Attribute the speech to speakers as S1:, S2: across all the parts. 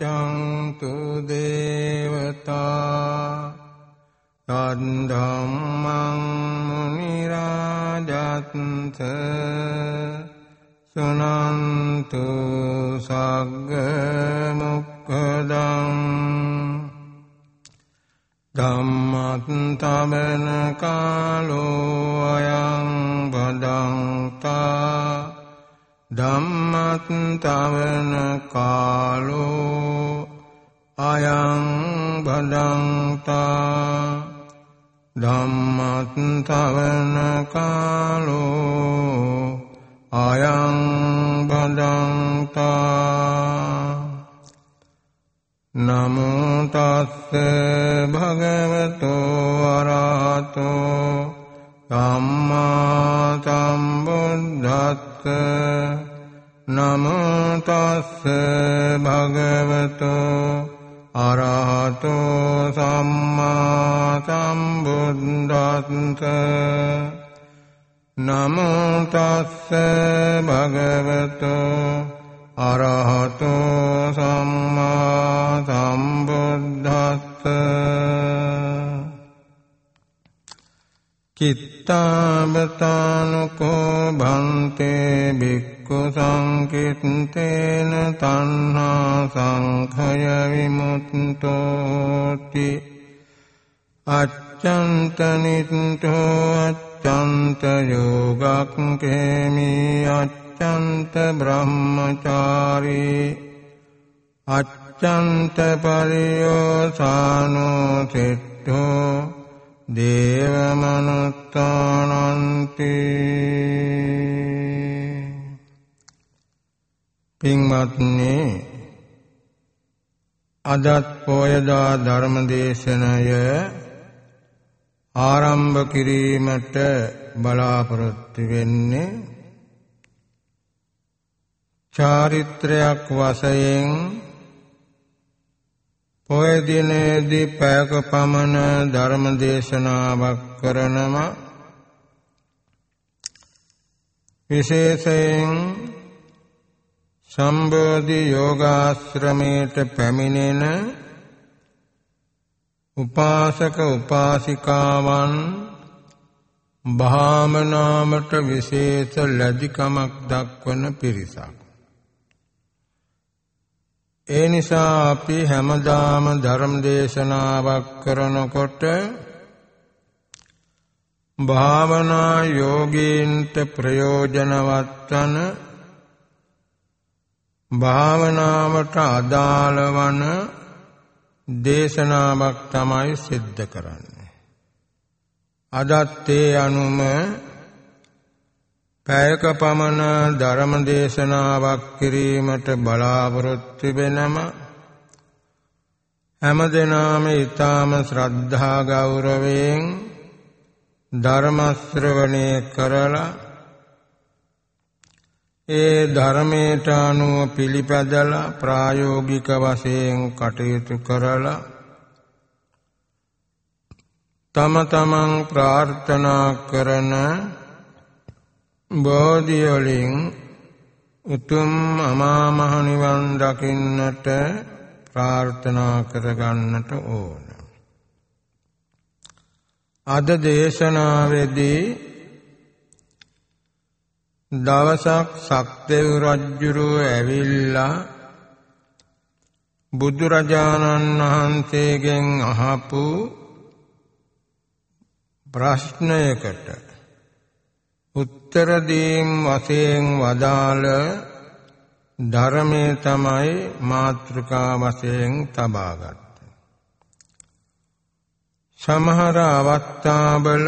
S1: ගච්ඡන්තු දේවතා ධම්මං මුනි රාජත්ථ සුනන්තු සග්ග මොක්ඛදං ධම්මත්තමන කාලෝ අයං බදංතා ධම්මත්තමන කාලෝ අයං බදංතා ධම්මත්තමන කාලෝ අයං බදංතා නමෝ තස්ස භගවතෝ අරහතෝ සම්මා සම්බුද්දස්ස නමෝ තස්ස භගවතෝ අරහතෝ සම්මා සම්බුද්දස්ස නමෝ තස්ස භගවතෝ අරහතෝ සම්මා සම්බුද්දස්ස කිත්තාවතානුකෝ භන්තේ භික්ඛු සංකිට්ඨේන තණ්හා සංඛය විමුක්තෝති අච්ඡන්ත නිට්ඨෝ අච්ඡන්ත යෝගක්ඛේමි අච්ඡන්ත බ්‍රහ්මචාරී අච්ඡන්ත පරියෝසානෝ සිට්ඨෝ දේවමනුත්තානන්ති පින්වත්නි අදත් පොයදා ධර්මදේශනය ආරම්භ කිරීමට බලාපොරොත්තු වෙන්නේ චාරිත්‍රයක් වශයෙන් පොය දිනේදී පැයක පමණ ධර්ම දේශනාවක් කරනම විශේෂයෙන් සම්බෝධි යෝගාශ්‍රමයට පැමිණෙන උපාසක උපාසිකාවන් භාවනාවට විශේෂ ලැජ්ජකමක් දක්වන පිරිසක්. ඒ නිසා අපි හැමදාම ධර්ම දේශනාවක් කරනකොට භාවනා යෝගීන්ට ප්‍රයෝජනවත් වන භාවනාවට අදාළ වන දේශනාවක් තමයි සිද්ධ කරන්නේ. අදත් ඒ අනුම පැයක පමණ ධර්ම දේශනාවක් කිරීමට බලාපොරොත්තු වෙනම හැමදෙනාම ඊ타ම ශ්‍රද්ධා ගෞරවයෙන් ධර්ම ශ්‍රවණය කරලා ඒ ධර්මයට අනුව පිළිපැදලා ප්‍රායෝගික වශයෙන් කටයුතු කරලා තම තමන් ප්‍රාර්ථනා කරන බෝධි වලින් උතුම් අමා මහ නිවන් දකින්නට ප්‍රාර්ථනා කරගන්නට ඕන. අද දේශනාවේදී දවසක් සක්දෙව් රජුරෝ ඇවිල්ලා බුදුරජාණන් වහන්සේගෙන් අහපු ප්‍රශ්නයකට උත්තර දීම් වශයෙන් වදාළ ධර්මයේ තමයි මාතෘකා වශයෙන් තබාගත්තේ. සමහර අවස්ථාවල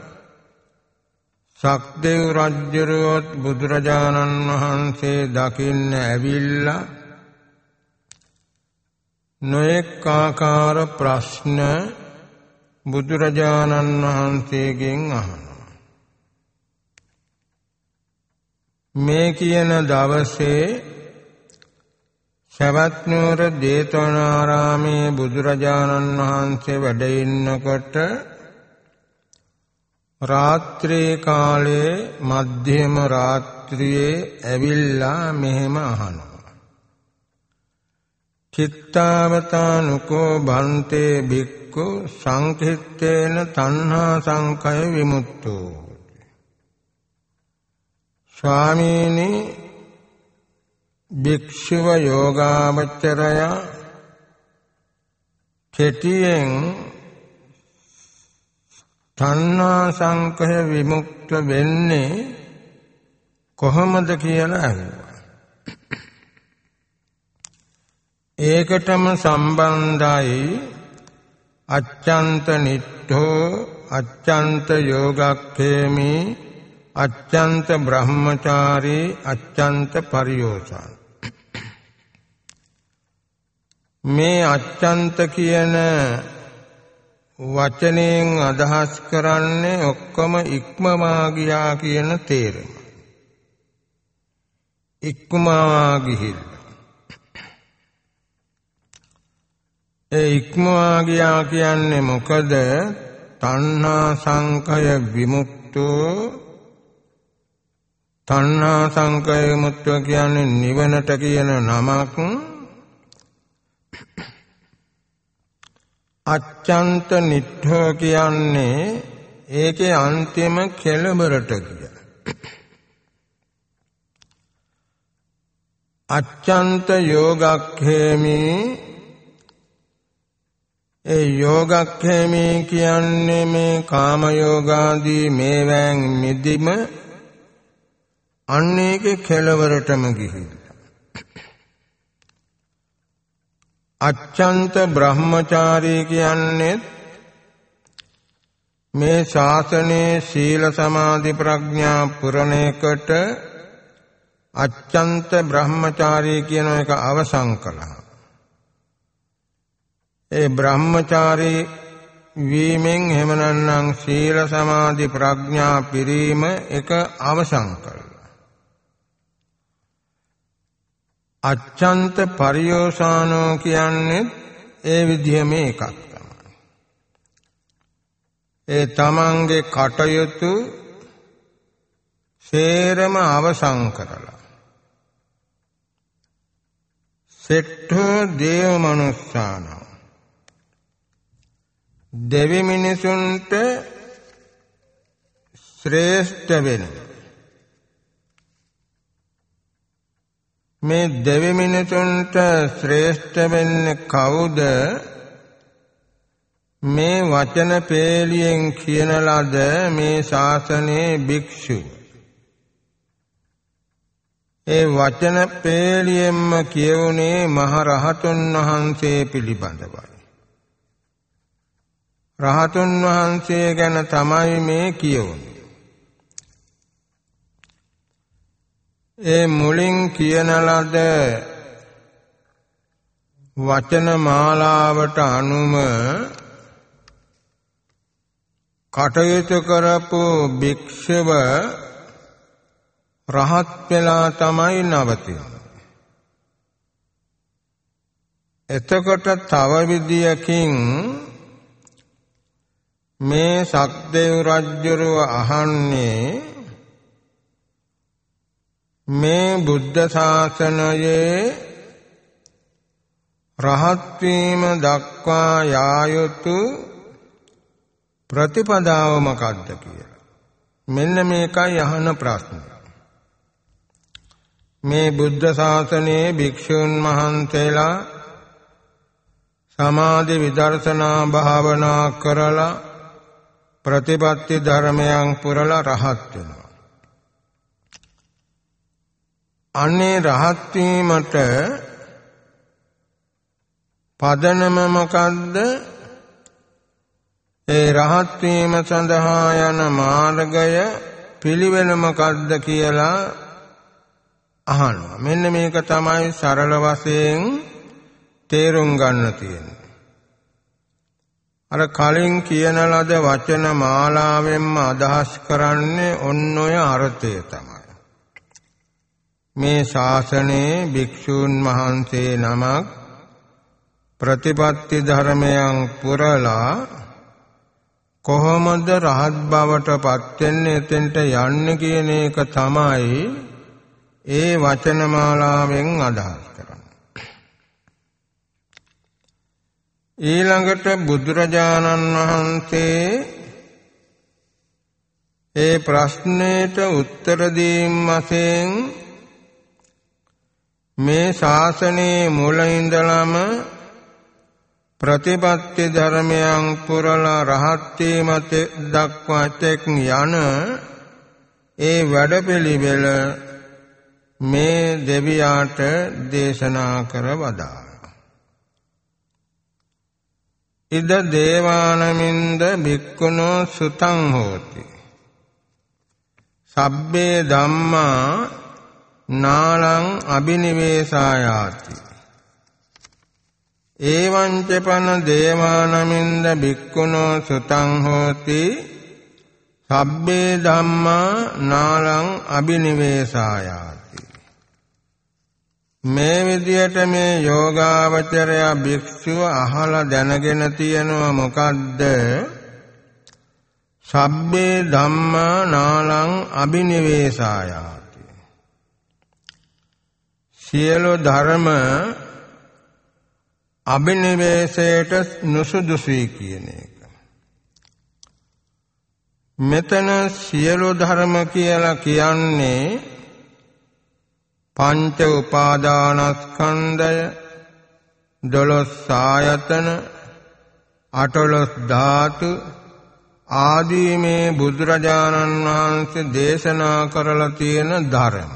S1: සක්දෙව් රජුරුවත් බුදුරජාණන් වහන්සේ දකින්න ඇවිල්ලා නොඑක ආකාර ප්‍රශ්න බුදුරජාණන් වහන්සේගෙන් අහනවා. මේ කියන දවසේ සවැත් නුවර ජේතවනාරාමේ බුදුරජාණන් වහන්සේ වැඩ ඉන්නකොට රාත්‍රී කාලයේ මධ්‍යම රාත්‍රියේ ඇවිල්ලා මෙහෙම අහනවා. චිත්තාවතානුකෝ භන්තේ භික්ඛු සංකිට්ඨේන තණ්හා සංඛය විමුක්තෝ. ස්වාමීනි භික්ෂුව යෝගාවචරය කෙටියෙන් තණ්හා සංඛය විමුක්ත වෙන්නේ කොහොමද කියලා අහුවා. ඒකටම සම්බන්ධයි අච්ඡන්ත නිට්ඨෝ අච්ඡන්ත යෝගක්ඛේමි අච්ඡන්ත බ්‍රහ්මචාරී අච්ඡන්ත පරියෝසාන. මේ අච්ඡන්ත කියන වචනයෙන් අදහස් කරන්නේ ඔක්කොම ඉක්මවා ගියා කියන තේරුම. ඉක්මවා ගිහිල්ලා. ඒ ඉක්මවා ගියා කියන්නේ මොකද? තණ්හා සංඛය විමුක්තෝ. තණ්හා සංඛය විමුක්තෝ කියන්නේ නිවනට කියන නමක්. අච්ඡන්ත නිට්ඨෝ කියන්නේ ඒකේ අන්තිම කෙළවරට ගිය. අච්ඡන්ත යෝගක්ඛේමි. ඒ යෝගක්ඛේමි කියන්නේ මේ කාම යෝගාදී මේවැන් මිදීම අන්නේගේ කෙළවරටම ගිහිල්ලා. අච්ඡන්ත බ්‍රහ්මචාරී කියන්නේ මේ ශාසනයේ සීල සමාධි ප්‍රඥා පුරණයකට අච්ඡන්ත බ්‍රහ්මචාරී කියන එක අවසන් කළා. ඒ බ්‍රහ්මචාරී වීමෙන් එහෙම නැත්නම් සීල සමාධි ප්‍රඥා පිරීම එක අවසන් කළා. අච්ඡන්ත පරියෝසානෝ කියන්නේ ඒ විදිහම එකක් තමයි. ඒ තමන්ගේ කටයුතු සේරම අවසන් කරලා සෙට්ඨෝ දේව මනුස්සාන දෙවි මිනිසුන්ට ශ්‍රේෂ්ඨ වෙනවා. මේ දෙවි මිනිසුන්ට ශ්‍රේෂ්ඨ වෙන්නේ කවුද? මේ වචන පේලියෙන් කියන ලද මේ ශාසනයේ භික්ෂු. ඒ වචන පේලියෙන්ම කියවුනේ මහ රහතුන් වහන්සේ පිළිබඳවයි. රහතුන් වහන්සේ ගැන තමයි මේ කියවුනේ. ඒ මුලින් කියන ලද වචන මාලාවට අනුව කටයුතු කරපු භික්ෂුව රහත් වෙලා තමයි නවතින්නේ. එතකොට තව විදියකින් මේ සක්දේව රජුව අහන්නේ මේ බුද්ධ ශාසනයේ රහත් වීම දක්වා යා යුතු ප්‍රතිපදාව මොකක්ද කියලා. මෙන්න මේකයි අහන ප්‍රශ්නය. මේ බුද්ධ ශාසනයේ භික්ෂුන් වහන්සේලා සමාධි විදර්ශනා භාවනා කරලා ප්‍රතිපත්ති ධර්මයන් පුරලා රහත් වෙනවා. අනේ රහත් වීමට පදනම මොකද්ද? ඒ රහත් වීම සඳහා යන මාර්ගය පිළිවෙල මොකද්ද කියලා අහනවා. මෙන්න මේක තමයි සරල වශයෙන් තේරුම් ගන්න තියෙන්නේ. අර කලින් කියන ලද වචන මාලාවෙන්ම අදහස් කරන්නේ ඔන්න ඔය අර්ථය තමයි. මේ ශාසනයේ භික්ෂූන් වහන්සේ නමක් ප්‍රතිපත්ති ධර්මයන් පුරලා කොහොමද රහත් බවට පත් වෙන්නේ, එතෙන්ට යන්නේ කියන එක තමයි ඒ වචන මාලාවෙන් අදහස් කරන්නේ. ඊළඟට බුදුරජාණන් වහන්සේ ඒ ප්‍රශ්නෙට උත්තර දීම වශයෙන් මේ ශාසනයේ මුල ඉඳලම ප්‍රතිපත්ති ධර්මයන් පුරලා රහත් වීමට දක්වා තෙක් යන ඒ වැඩපිළිවෙල මේ දෙවියාට දේශනා කර වදාළා. ඉද දේවානමින්ද භික්ඛුනෝ සුතං හෝති. සබ්බේ ධම්මා නාලං අබිනිවේසායාති. එවං චපන දේවානමින්ද භික්ඛුනෝ සුතං හෝති. සබ්බේ ධම්මා නාලං අබිනිවේසායාති. මේ විදියට මේ යෝගාවචරය භික්ෂුව අහලා දැනගෙන තියෙනවා මොකද්ද? සබ්බේ ධම්මා නාලං අබිනිවේසායාති. සියලු ධර්ම අබිනිවේෂයට නුසුදුසුයි කියන එක. මෙතන සියලු ධර්ම කියලා කියන්නේ පංච උපාදානස්කන්ධය, 12 ආයතන, 18 ධාතු ආදී මේ බුදුරජාණන් වහන්සේ දේශනා කරලා තියෙන ධර්ම.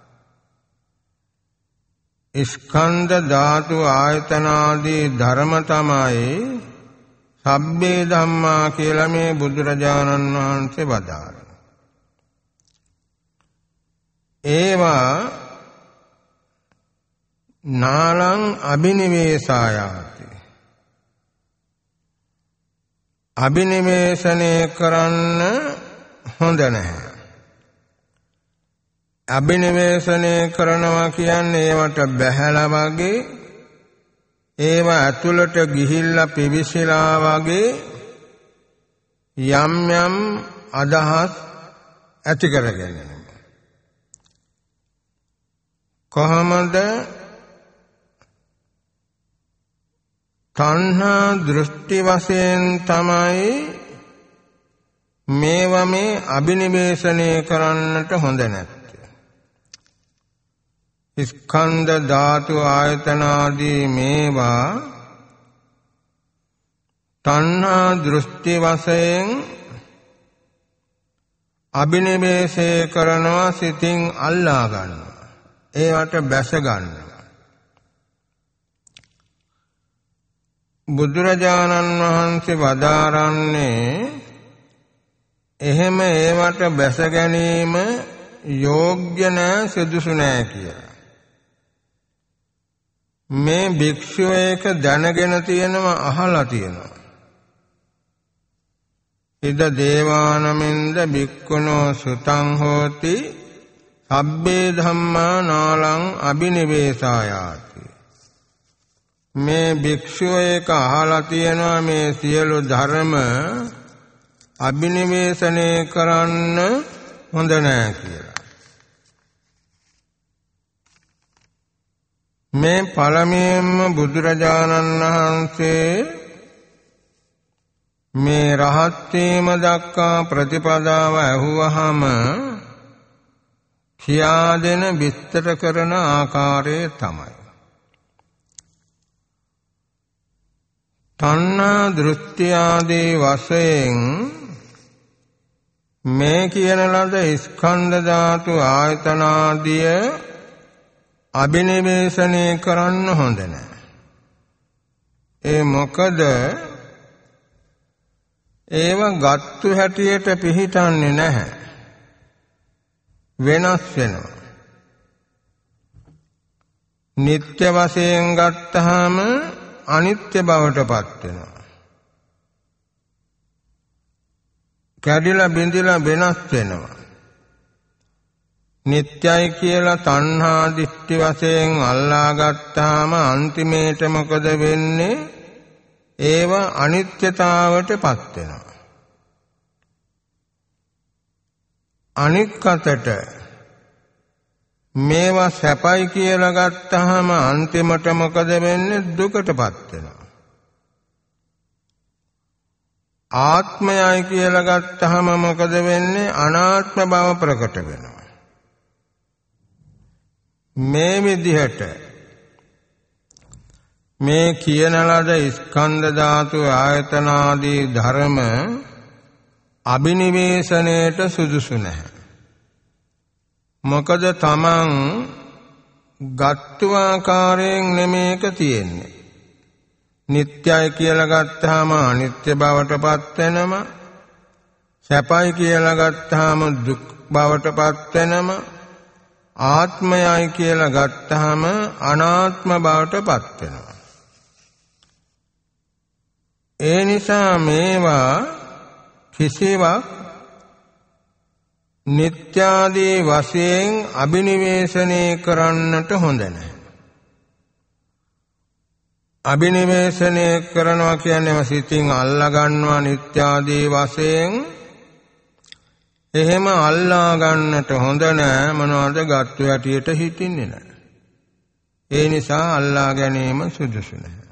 S1: ස්කන්ධ ධාතු ආයතන ආදී ධර්ම තමයි සබ්බේ ධම්මා කියලා මේ බුදුරජාණන් වහන්සේ වදාළා. ඒවා නාලං අබිනිවේසායාති. අබිනිවේෂණය කරන්න හොඳ නැහැ. අබිනිවේෂණය කරනවා කියන්නේ ඒවට බැහැලා වගේ, ඒවා ඇතුළට ගිහිල්ලා පිවිසිලා වගේ යම් යම් අදහස් ඇති කරගෙන. කොහොමද? තණ්හා දෘෂ්ටි වශයෙන් තමයි මේවා මේ අබිනිවේෂණය කරන්නට හොඳ නැත්තේ. ස්කන්ධ ධාතු ආයතන ආදී මේවා තණ්හා දෘෂ්ටි වශයෙන් අබිනිවේෂය කරනවා, සිතින් අල්ලා ගන්නවා, ඒවට බැස ගන්නවා. බුදුරජාණන් වහන්සේ වදාරන්නේ එහෙම ඒවට බැස ගැනීම යෝග්‍ය නැහැ, සුදුසු නැහැ කියලා. මේ භික්ෂුව එක දැනගෙන තියෙනවා, අහලා තියෙනවා. ඉද දේවානමින්ද භික්ඛුනෝ සුතං හෝති. සබ්බේ ධම්මා නාලං අබිනිවේසායාති. මේ භික්ෂුව එක අහලා තියෙනවා මේ සියලු ධර්ම අබිනිවේෂණය කරන්න හොඳ නැහැ කියලා. මේ පළමුවෙන්ම බුදුරජාණන් වහන්සේ මේ රහත් වීම දක්වා ප්‍රතිපදාව ඇහුවහම කියා දෙන විස්තර කරන ආකාරය තමයි. තණ්හා දෘෂ්ටි ආදී වශයෙන් මේ කියන ලද ස්කන්ධ ධාතු ආයතන ආදිය අබිනිවේෂණය කරන්න හොඳ නැහැ. ඒ මොකද ඒව ගත්තු හැටියට පිහිටන්නේ නැහැ, වෙනස් වෙනවා. නිත්‍ය වශයෙන් ගත්තාම අනිත්‍ය බවට පත් වෙනවා. කැඩිලා බිඳිලා වෙනස් වෙනවා. නිත්‍යයි කියලා තණ්හා දිට්ඨි වශයෙන් අල්ලා ගත්තාම අන්තිමේට මොකද වෙන්නේ? ඒව අනිත්‍යතාවට පත් වෙනවා. අනික් අතට මේවා සැපයි කියලා ගත්තාම අන්තිමට මොකද වෙන්නේ? දුකටපත් වෙනවා. ආත්මයයි කියලා ගත්තහම මොකද වෙන්නේ? අනාත්ම බව ප්‍රකට වෙනවා. මේ විදිහට මේ කියන ලද ස්කන්ධ ධාතු ආයතන ආදී ධර්ම අබිනිවේෂණයට සුදුසු නැහැ. මොකද තමන් ගත්තු ආකාරයෙන් නෙමේක තියෙන්නේ. නිට්ටයයි කියලා ගත්තාම අනිත්‍ය බවටපත් වෙනම, සැපයි කියලා ගත්තාම දුක් බවටපත් වෙනම, ආත්මයයි කියලා ගත්තාම අනාත්ම බවටපත් වෙනවා. ඒ නිසා මේවා කිසිවක් නිත්‍යාදී වශයෙන් අබිනිවේෂණය කරන්නට හොඳ නැහැ. අබිනිවේෂණය කරනවා කියන්නේ සිතින් අල්ලා ගන්නවා නිත්‍යාදී වශයෙන්. එහෙම අල්ලා ගන්නට හොඳ නැහැ. මොනවද ගත්තු හැටියට හිටින්නේ නැහැ. ඒ නිසා අල්ලා ගැනීම සුදුසු නැහැ.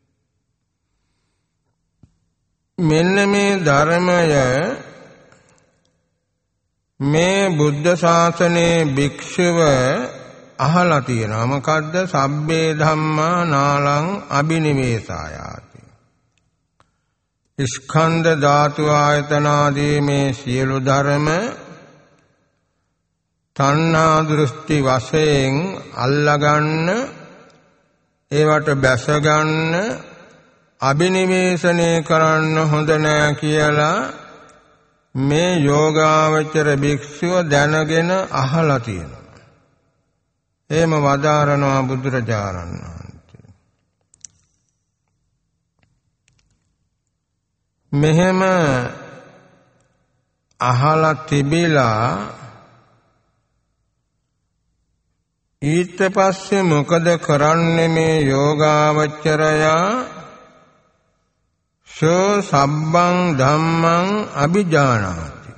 S1: මෙන්න මේ ධර්මය මේ බුද්ධ ශාසනයේ භික්ෂුව අහලා තියෙනවා. මොකද්ද? සබ්බේ ධම්මා නාලං අබිනිවේසායාති. ස්කන්ධ ධාතු ආයතන ආදී මේ සියලු ධර්ම තණ්හා දෘෂ්ටි වශයෙන් අල්ලගන්න, ඒවට බැස ගන්න, අබිනිවේෂණය කරන්න හොඳ නෑ කියලා මේ යෝගාවචර භික්ෂුව දැනගෙන අහලා තියෙනවා. එහෙම වදාරනවා බුදුරජාණන් වහන්සේ. මෙහෙම අහලා තිබිලා ඊට පස්සේ මොකද කරන්නේ මේ යෝගාවචරයා? සෝ සබ්බං ධම්මං අභිජානාති.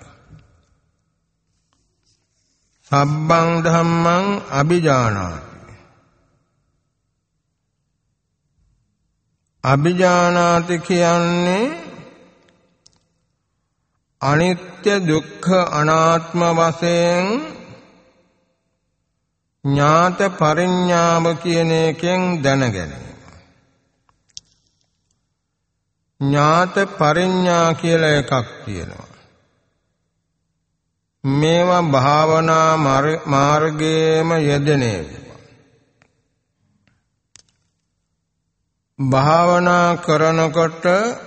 S1: සබ්බං ධම්මං අභිජානාති. අභිජානාති කියන්නේ අනිත්‍ය දුක්ඛ අනාත්ම වශයෙන් ඥාත පරිඥාව කියන එකෙන් දැනගැනීම. ඥාත පරිඥා කියලා එකක් තියෙනවා. මේවා භාවනා මාර්ගයේම යෙදෙනවා. භාවනා කරනකොට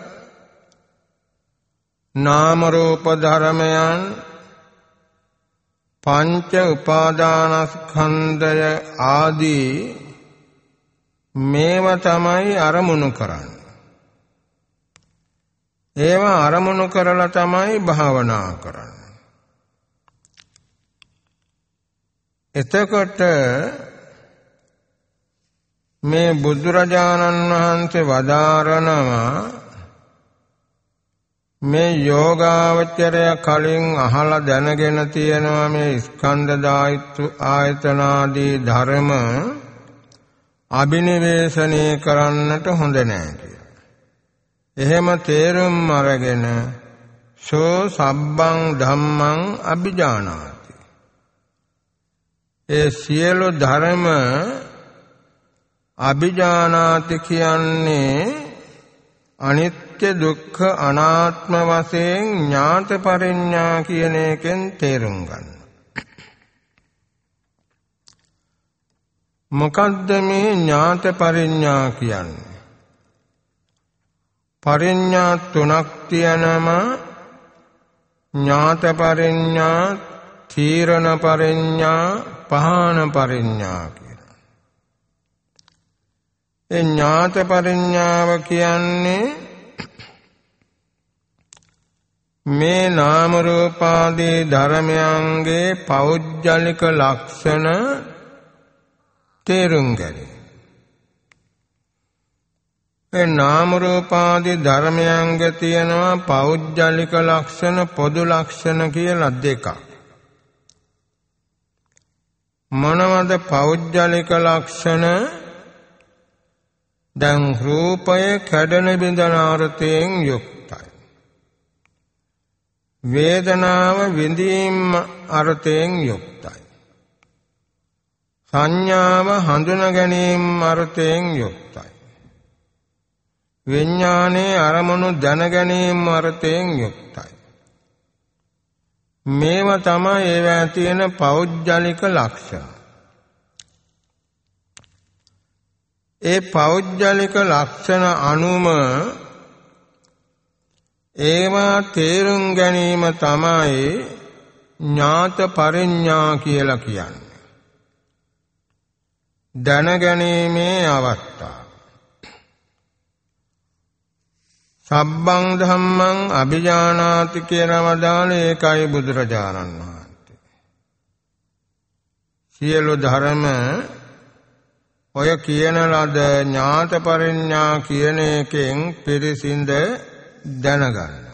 S1: නාම රූප ධර්මයන් පංච උපාදානස්කන්ධය ආදී මේවා තමයි අරමුණු කරන්නේ. ඒවා අරමුණු කරලා තමයි භාවනා කරන්නේ. එතකොට මේ බුදුරජාණන් වහන්සේ වදාරනවා මේ යෝගාවචරය කලින් අහලා දැනගෙන තියෙනවා මේ ස්කන්ධ ධාතු ආයතන ආදී ධර්ම අබිනිවේෂණය කරන්නට හොඳ නැහැ කියලා. එහෙම තේරුම් අරගෙන සෝ සබ්බං ධම්මං අභිජානාති. ඒ සියලු ධර්ම අභිජානාති කියන්නේ අනිත්‍ය දුක්ඛ අනාත්ම වශයෙන් ඥාත පරිඥා කියන එකෙන් තේරුම් ගන්න. මොකද්ද මේ ඥාත පරිඥා කියන්නේ? පරිඥා තුනක් තියෙනවා. ඥාත පරිඥා, තීරණ පරිඥා, පහාන පරිඥා කියලා. ඒ ඥාත පරිඥාව කියන්නේ මේ නාම රූපාදී ධර්මයන්ගේ පෞද්ගලික ලක්ෂණ තේරුම් ගැනීම. ඒ නාම රූපාදී ධර්මයන්ගේ තියෙනවා පෞද්ගලික ලක්ෂණ, පොදු ලක්ෂණ කියලා දෙකක්. මොනවද පෞද්ගලික ලක්ෂණ? දැන් රූපය කැඩෙන බිඳන ආරතයෙන් යුක්තයි. වේදනාව විඳීම් අර්ථයෙන් යුක්තයි. සංඥාව හඳුනා ගැනීම අර්ථයෙන් යුක්තයි. විඥානයේ අරමුණු දැන ගැනීම අර්ථයෙන් යුක්තයි. මේවා තමයි ඒවා තියෙන පෞද්ගලික ලක්ෂණ. ඒ පෞද්ගලික ලක්ෂණ අනුම ඒවා තේරුම් ගැනීම තමයි ඥාත පරිඥා කියලා කියන්නේ. දැනගැනීමේ අවස්ථාව. සබ්බං ධම්මං අභිජානාති කියලා වදාළේ ඒකයි බුදුරජාණන් වහන්සේ. සියලු ධර්ම ඔය කියන ලද ඥාත පරිඥා කියන එකෙන් පිරිසිඳ දැනගන්න.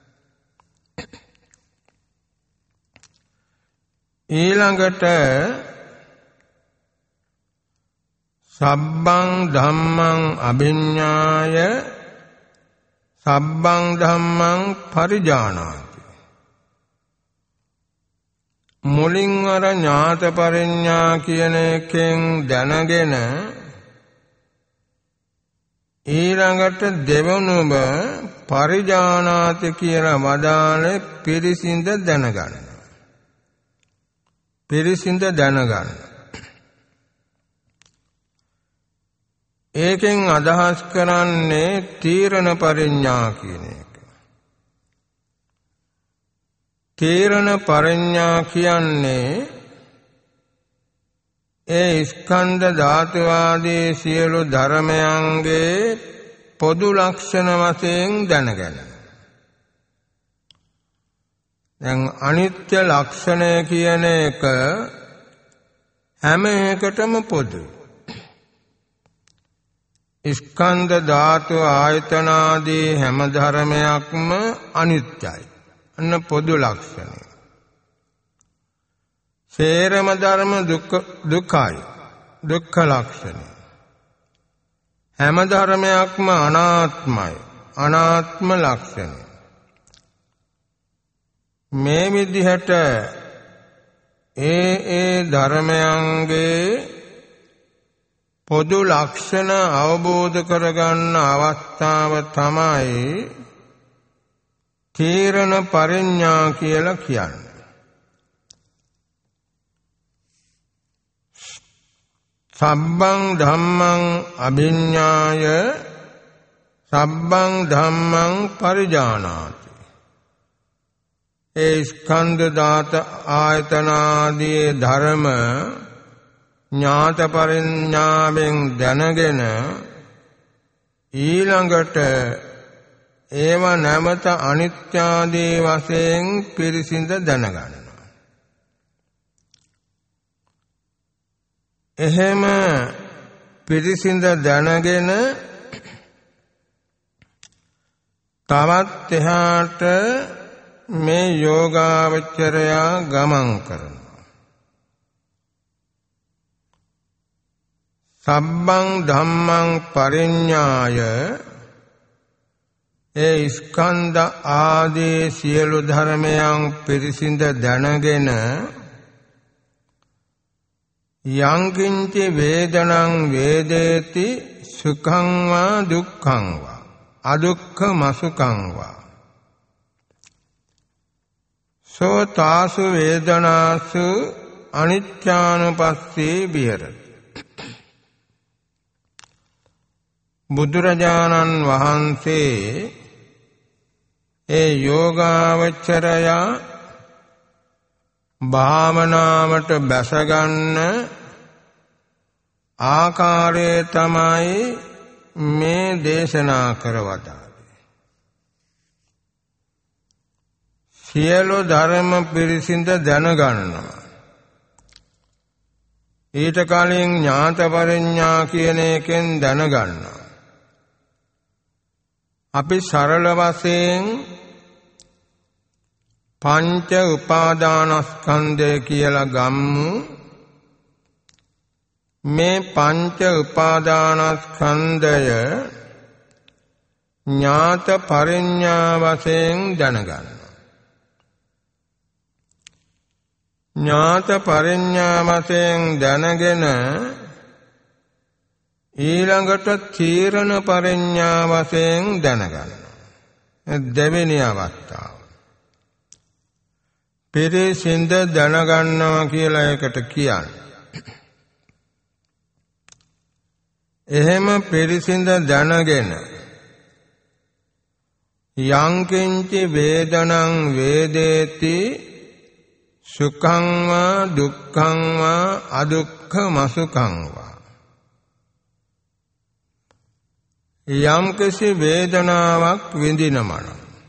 S1: ඊළඟට සබ්බං ධම්මං අභිඤ්ඤාය සබ්බං ධම්මං පරිජානාති. මුලින් අර ඥාත පරිඥා කියන එකෙන් දැනගෙන ඊළඟට දෙවනුම පරිජානාති කියලා වදාළේ පිරිසිඳ දැනගන්න. පිරිසිඳ දැනගන්න. ඒකෙන් අදහස් කරන්නේ තීරණ පරිඥා කියන එක. තීරණ පරිඥා කියන්නේ ඒ ස්කන්ධ ධාතු ආදී සියලු ධර්මයන්ගේ පොදු ලක්ෂණ වශයෙන් දැනගැන. දැන් අනිත්‍ය ලක්ෂණය කියන එක හැම එකටම පොදුයි. ස්කන්ධ ධාතු ආයතන ආදී හැම ධර්මයක්ම අනිත්‍යයි. අන්න පොදු ලක්ෂණය. සේරම ධර්ම දුක්ඛයි. දුක්ඛ ලක්ෂණය. හැම ධර්මයක්ම අනාත්මයි. අනාත්ම ලක්ෂණය. මේ විදිහට ඒ ධර්මයන්ගේ පොදු ලක්ෂණ අවබෝධ කරගන්න අවස්ථාව තමයි තීරණ පරිඥා කියලා කියන්නේ. සබ්බං ධම්මං අභිඤ්ඤාය සබ්බං ධම්මං පරිජානාති. ඒ ස්කන්ධ ධාත ආයතන ආදී ධර්ම ඥාත පරිඥාවෙන් දැනගෙන ඊළඟට ඒව නැමත අනිත්‍ය ආදී වශයෙන් පිරිසිඳ දැනගන්නවා. එහෙම පිරිසිඳ දැනගෙන තවත් එහාට මේ යෝගාවචරයා ගමන් කරනවා. සබ්බං ධම්මං පරිඤ්ඤාය ඒ ස්කන්ධ ආදී සියලු ධර්මයන් පිරිසිඳ දැනගෙන යං කිංචි වේදනං වේදේති සුඛං වා දුක්ඛං වා අදුක්ඛම සුඛං වා සෝ තාසු වේදනාසු අනිච්ඡානුපස්සී විහෙරති. බුදුරජාණන් වහන්සේ ඒ යෝගාවචරය භාවනාවට බැසගන්න ආකාරය තමයි මේ දේශනා කරවදාළේ. සියලු ධර්ම පිරිසිඳ දැනගන්නවා. ඊට කලින් ඥාත පරිඥා කියන එකෙන් දැනගන්නවා. අපි සරල වශයෙන් පංච උපාදානස්කන්ධය කියලා ගම්මු. මේ පංච උපාදානස්කන්ධය ඥාත පරිඥා වශයෙන් දැනගන්නවා. ඥාත පරිඤ්ඤා වශයෙන් දැනගෙන ඊළඟට තීරණ පරිඤ්ඤා වශයෙන් දැනගන්නවා. දෙවෙනි අවස්ථාව. පිරිසිඳ දැනගන්නවා කියලා ඒකට කියන්නේ. එහෙම පිරිසිඳ දැනගෙන යංකින්චි වේදනං වේදේති සුඛං වා දුක්ඛං වා අදුක්ඛමසුඛං වා යම් කිසි වේදනාවක් විඳිනමන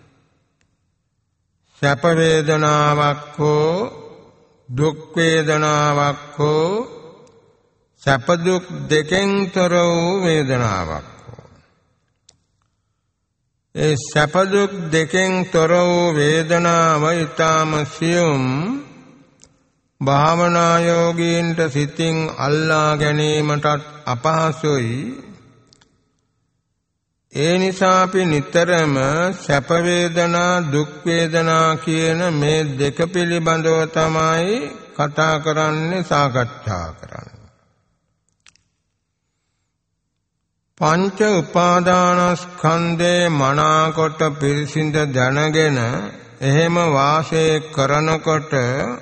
S1: සැප වේදනාවක් හෝ දුක් වේදනාවක් හෝ සැප දුක් දෙකෙන් තොර වූ වේදනාවක් හෝ ඒ සැප දුක් දෙකෙන් තොර වූ වේදනාව ඊටම සියුම් භාවනා යෝගීන්ට සිතින් අල්ලා ගැනීමටත් අපහසුයි. ඒ නිසා අපි නිතරම සැප වේදනා දුක් වේදනා කියන මේ දෙක පිළිබඳව තමයි කතා කරන්නේ සාකච්ඡා කරන්නේ. පංච උපාදානස්කන්ධේ මනාකොට පිරිසිඳ දැනගෙන එහෙම වාසය කරනකොට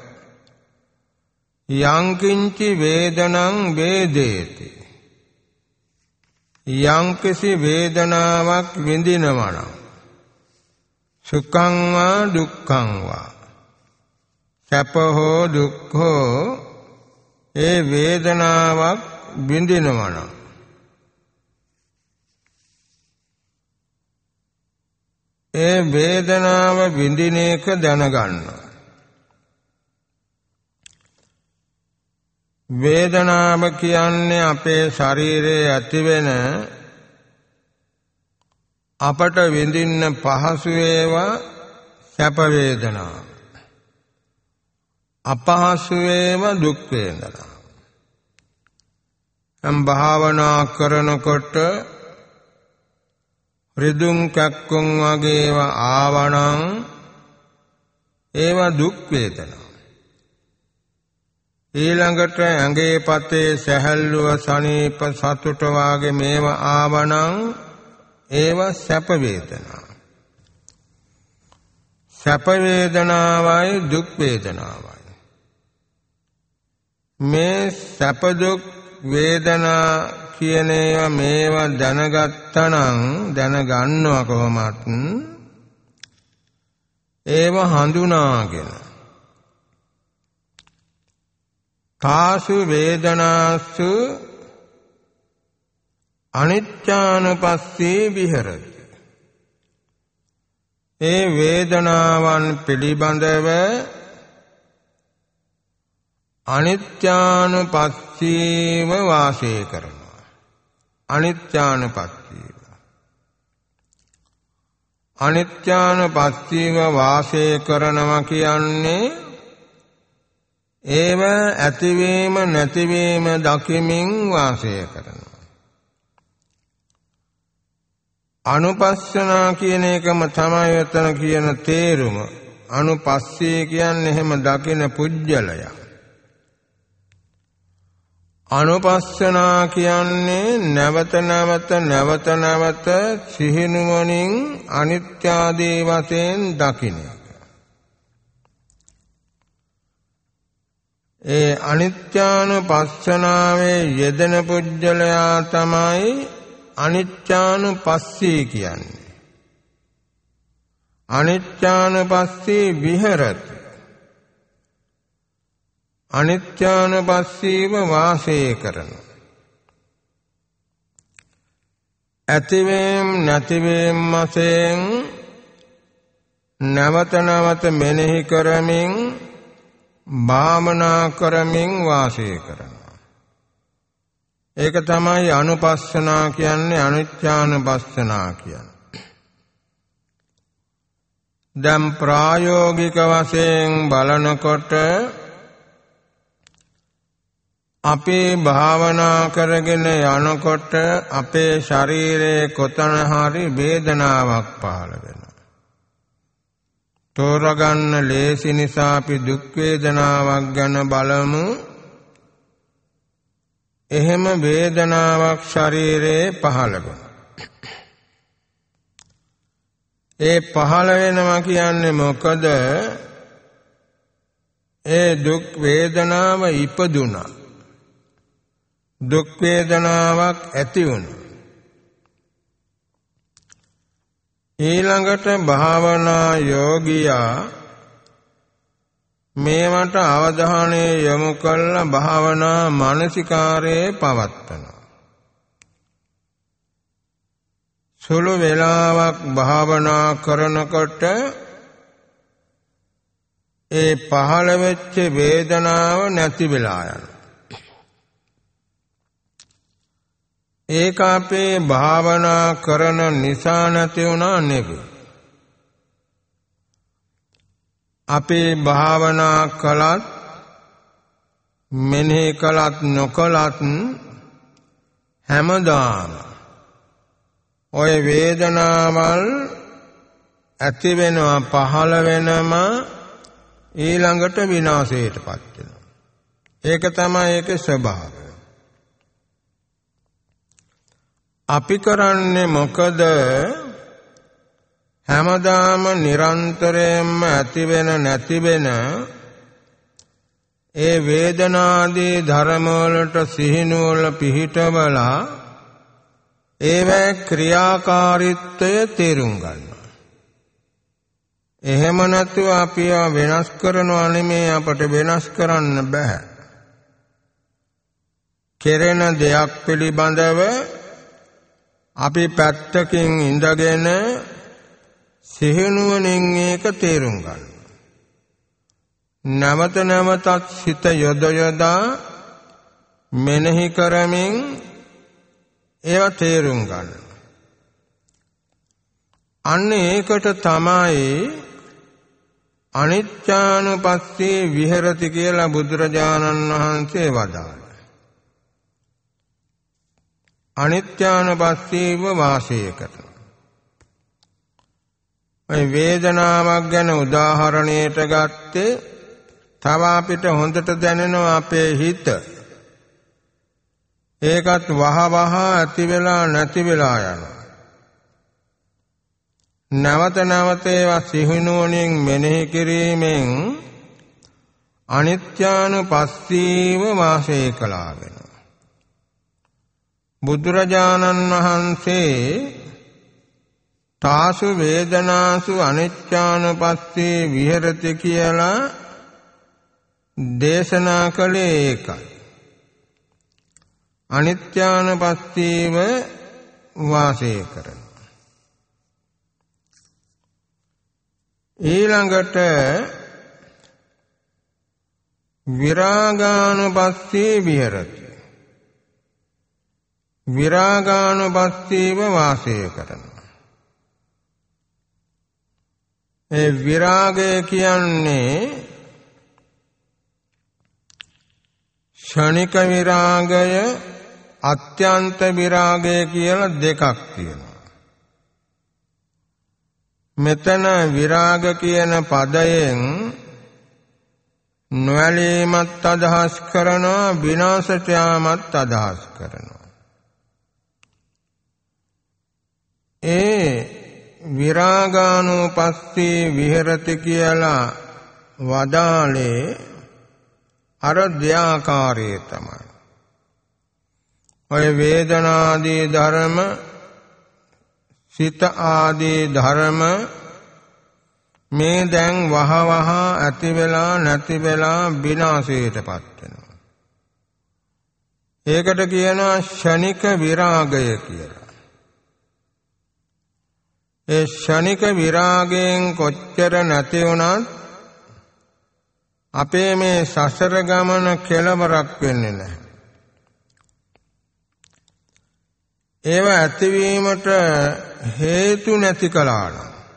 S1: යංකින්චි වේදනං වේදේති යංකිසි වේදනාවක් විඳිනවා නම් සුඛං වා දුක්ඛං වා සැප හෝ දුක් හෝ ඒ වේදනාවක් විඳිනවා නම් ඒ වේදනාව විඳින එක දැනගන්නවා. වේදනාව කියන්නේ අපේ ශරීරයේ ඇතිවෙන අපට විඳින්න පහසු ඒවා සැප වේදනා. අපහසු ඒවා දුක් වේදනා. භාවනා කරනකොට රිදුම් කැක්කුම් වගේ ඒවා ආවනම් ඒවා දුක් වේදනා. ඊළඟට ඇඟේ පතේ සැහැල්ලුව සනීප සතුට වාගේ මේවා ආවනම් ඒවා සැප වේදනා. සැප වේදනාවයි දුක් වේදනාවයි. මේ සැප දුක් වේදනා කියන ඒවා මේවා දැනගත්තනම් දැනගන්නවා කොහොමත් ඒවා හඳුනාගෙන තාසු වේදනාසු අනිච්ඡානුපස්සී විහෙරති. ඒ වේදනාවන් පිළිබඳව අනිත්‍යානුපස්සීව වාසය කරනවා. අනිත්‍යානුපස්සීව. අනිත්‍යානුපස්සීව වාසය කරනවා කියන්නේ ඒව ඇතිවීම නැතිවීම දකිමින් වාසය කරනවා. අනුපස්සනා කියන එකම තමයි එතන කියන තේරුම. අනුපස්සී කියන්නේ එහෙම දකින පුජ්‍යලයා. අනුපස්සනා කියන්නේ නැවත නැවත සිහිනුවණින් අනිත්‍ය ආදී වශයෙන් දකින එක. ඒ අනිත්‍යානුපස්සනාවේ යෙදෙන පුජ්‍යලයා තමයි අනිත්‍යානුපස්සී කියන්නේ. අනිත්‍යානුපස්සී විහෙරති. අනිත්‍යානුපස්සීව වාසය කරනවා. ඇතිවීම නැතිවීම වශයෙන් නැවත මෙනෙහි කරමින් භාවනා කරමින් වාසය කරනවා. ඒක තමයි අනුපස්සනා කියන්නේ. අනිත්‍යානුපස්සනා කියන්නේ. දැන් ප්‍රායෝගික වශයෙන් බලනකොට අපේ භාවනා කරගෙන යනකොට අපේ ශරීරයේ කොතන හරි වේදනාවක් පහළ වෙනවා. තෝරගන්න ලේසි නිසා අපි දුක් වේදනාවක් ගැන බලමු. එහෙම වේදනාවක් ශරීරයේ පහළ වෙනවා. ඒ පහළ වෙනවා කියන්නේ මොකද? ඒ දුක් වේදනාව ඉපදුනා. දුක් වේදනාවක් ඇති වුණා. ඊළඟට භාවනා යෝගියා මේවට අවධානය යොමු කරලා භාවනා මානසිකාරයේ පවත්වනවා. සුළු වේලාවක් භාවනා කරනකොට ඒ පහළ වෙච්ච වේදනාව නැති වෙලා යනවා. ඒක අපේ භාවනා කරන නිසා නැති වුණා නෙවෙයි. අපේ භාවනා කළත් මෙනෙහි කළත් නොකළත් හැමදාම ඔය වේදනාවල් ඇති වෙනවා පහළ වෙනම ඊළඟට විනාශයටපත් වෙනවා. ඒක තමයි ඒකේ ස්වභාවය. අපි කරන්නේ මොකද? හැමදාම නිරන්තරයෙන්ම ඇති වෙන නැති වෙන ඒ වේදනාදී ධර්ම වලට සිහිනුවල පිහිටවලා ඒවැ ක්‍රියාකාරීත්වය තේරුම් ගන්නවා. එහෙම නැතුව අපි වෙනස් කරනවා නෙමෙයි, අපට වෙනස් කරන්න බෑ. කෙරෙන දෙයක් පිළිබඳව අපි පැත්තකින් ඉඳගෙන සිහිනුවණින් ඒක තේරුම් ගන්න. නැවත නැවතත් සිත යොදා මෙනෙහි කරමින් ඒව තේරුම් ගන්න. අන්න ඒකට තමයි අනිච්චානුපස්සී විහෙරති කියලා බුදුරජාණන් වහන්සේ වදාළා. අනිත්‍යානුපස්සීව වාසය කරන. මේ වේදනාවක් ගැන උදාහරණයට ගත්තේ තව අපිට හොඳට දැනෙනවා අපේ හිත. ඒකත් වහවහ ඇති වෙලා නැති වෙලා යනවා. නැවත නැවත ඒවා සිහිනුවණින් මෙනෙහි කිරීමෙන් අනිත්‍යානුපස්සීව වාසය කළා වෙනවා. බුදුරජාණන් වහන්සේ තාසු වේදනාසු අනිච්චානුපස්සී විහෙරති කියලා දේශනා කළේ ඒකයි. අනිත්‍යානුපස්සීව වාසය කරන. ඊළඟට විරාගානුපස්සී විහෙරති. විරාගානුපස්සීව වාසය කරන. ඒ විරාගය කියන්නේ ක්ෂණික විරාගය, අත්‍යන්ත විරාගය කියලා දෙකක් තියෙනවා. මෙතන විරාග කියන පදයෙන් නොඇලීමත් අදහස් කරනවා, විනාශයට යාමත් අදහස් කරනවා. ඒ විරාගානුපස්සී විහෙරති කියලා වදාළේ අර දෙආකාරයේ තමයි. ඔය වේදනාදී ධර්ම, සිත ආදී ධර්ම මේ දැන් වහවහ ඇති වෙලා නැති වෙලා විනාශයටපත් වෙනවා. ඒකට කියනවා ක්ෂණික විරාගය කියලා. ඒ ක්ෂණික විරාගයෙන් කොච්චර නැති වුණත් අපේ මේ සසර ගමන කෙලවරක් වෙන්නේ නැහැ. ඒව ඇතිවීමට හේතු නැති කළාන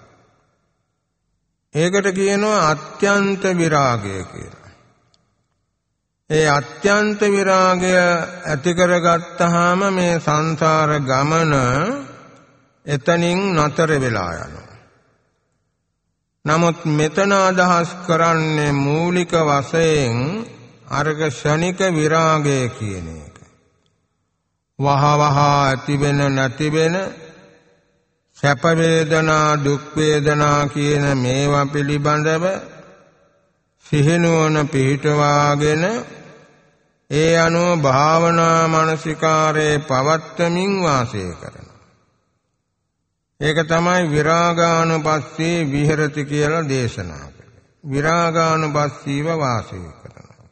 S1: ඒකට කියනවා අත්‍යන්ත විරාගය කියලා. ඒ අත්‍යන්ත විරාගය ඇති කරගත්තාම මේ සංසාර ගමන එතනින් නතර වෙලා යනවා. නමුත් මෙතන අදහස් කරන්නේ මූලික වශයෙන් අර්ග ශනික විරාගය කියන එක. වහවහ ඇතිවෙන නැතිවෙන සැප වේදනා දුක් වේදනා කියන මේවා පිළිබඳව සිහිනුවන පිහිටවාගෙන ඒ අනුව භාවනා මානසිකාරේ පවත්තමින් වාසය කරනවා. ඒක තමයි විරාගානුපස්සී විහෙරති කියලා දේශනා කළේ. විරාගානුපස්සීව වාසය කරනවා.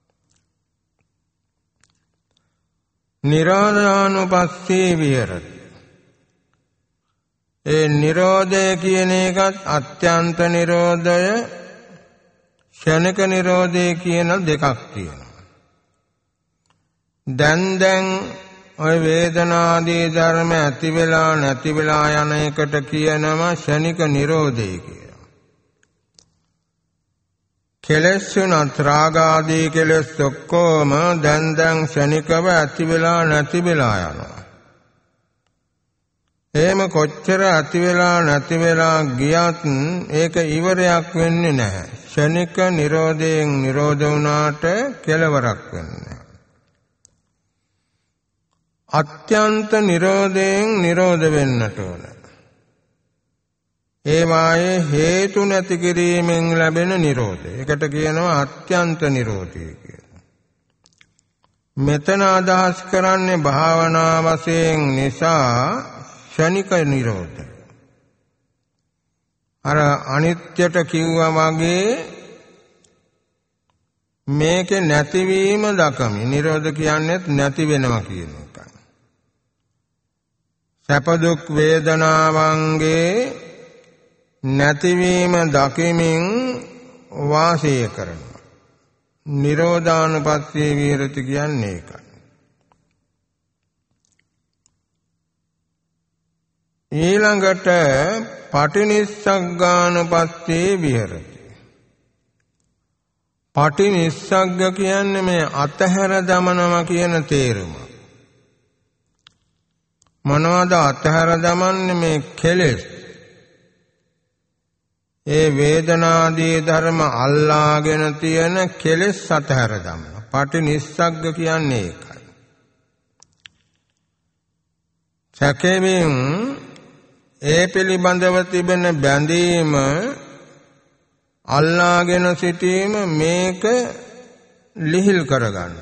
S1: නිරෝධානුපස්සී විහෙරති. ඒ නිරෝධය කියන එකත් අත්‍යන්ත නිරෝධය, ක්ෂණික නිරෝධය කියන දෙකක් තියෙනවා. දැන් ඔය වේදනාදී ධර්ම ඇති වෙලා නැති වෙලා යන එකට කියනවා ක්ෂණික නිරෝධය කියලා. කෙලෙස් උනත් රාගාදී කෙලෙස් ඔක්කොම දැන් ක්ෂණිකව ඇති වෙලා නැති වෙලා යනවා. එහෙම කොච්චර ඇති වෙලා නැති වෙලා ගියත් ඒක ඉවරයක් වෙන්නේ නැහැ. ක්ෂණික නිරෝධයෙන් නිරෝධ වුණාට කෙලවරක් වෙන්නේ නැහැ. අත්‍යන්ත නිරෝධයෙන් නිරෝධ වෙන්නට ඕන. ඒ වායේ හේතු නැති කිරීමෙන් ලැබෙන නිරෝධය. ඒකට කියනවා අත්‍යන්ත නිරෝධය කියලා. මෙතන අදහස් කරන්නේ භාවනා වශයෙන් නිසා ක්ෂණික නිරෝධය. අර අනිත්‍යට කිව්වා වගේ මේකේ නැතිවීම දකමි. නිරෝධ කියන්නේත් නැති වෙනවා කියන එකයි. සැප දුක් වේදනාවන්ගේ නැතිවීම දකිමින් වාසය කරනවා. නිරෝධානුපස්සී විහෙරති කියන්නේ ඒකයි. ඊළඟට පටිනිස්සග්ගානුපස්සී විහෙරති. පටිනිස්සග්ග කියන්නේ මේ අතහැර දමනවා කියන තේරුම. මොනවද අතහැර දමන්නේ? මේ කෙලෙස්. ඒ වේදනාදී ධර්ම අල්ලාගෙන තියෙන කෙලෙස් අතහැර දමන. පටිනිස්සග්ග කියන්නේ ඒකයි. සැකෙමින් ඒ පිළිබඳව තිබෙන බැඳීම අල්ලාගෙන සිටීම මේක ලිහිල් කරගන්න.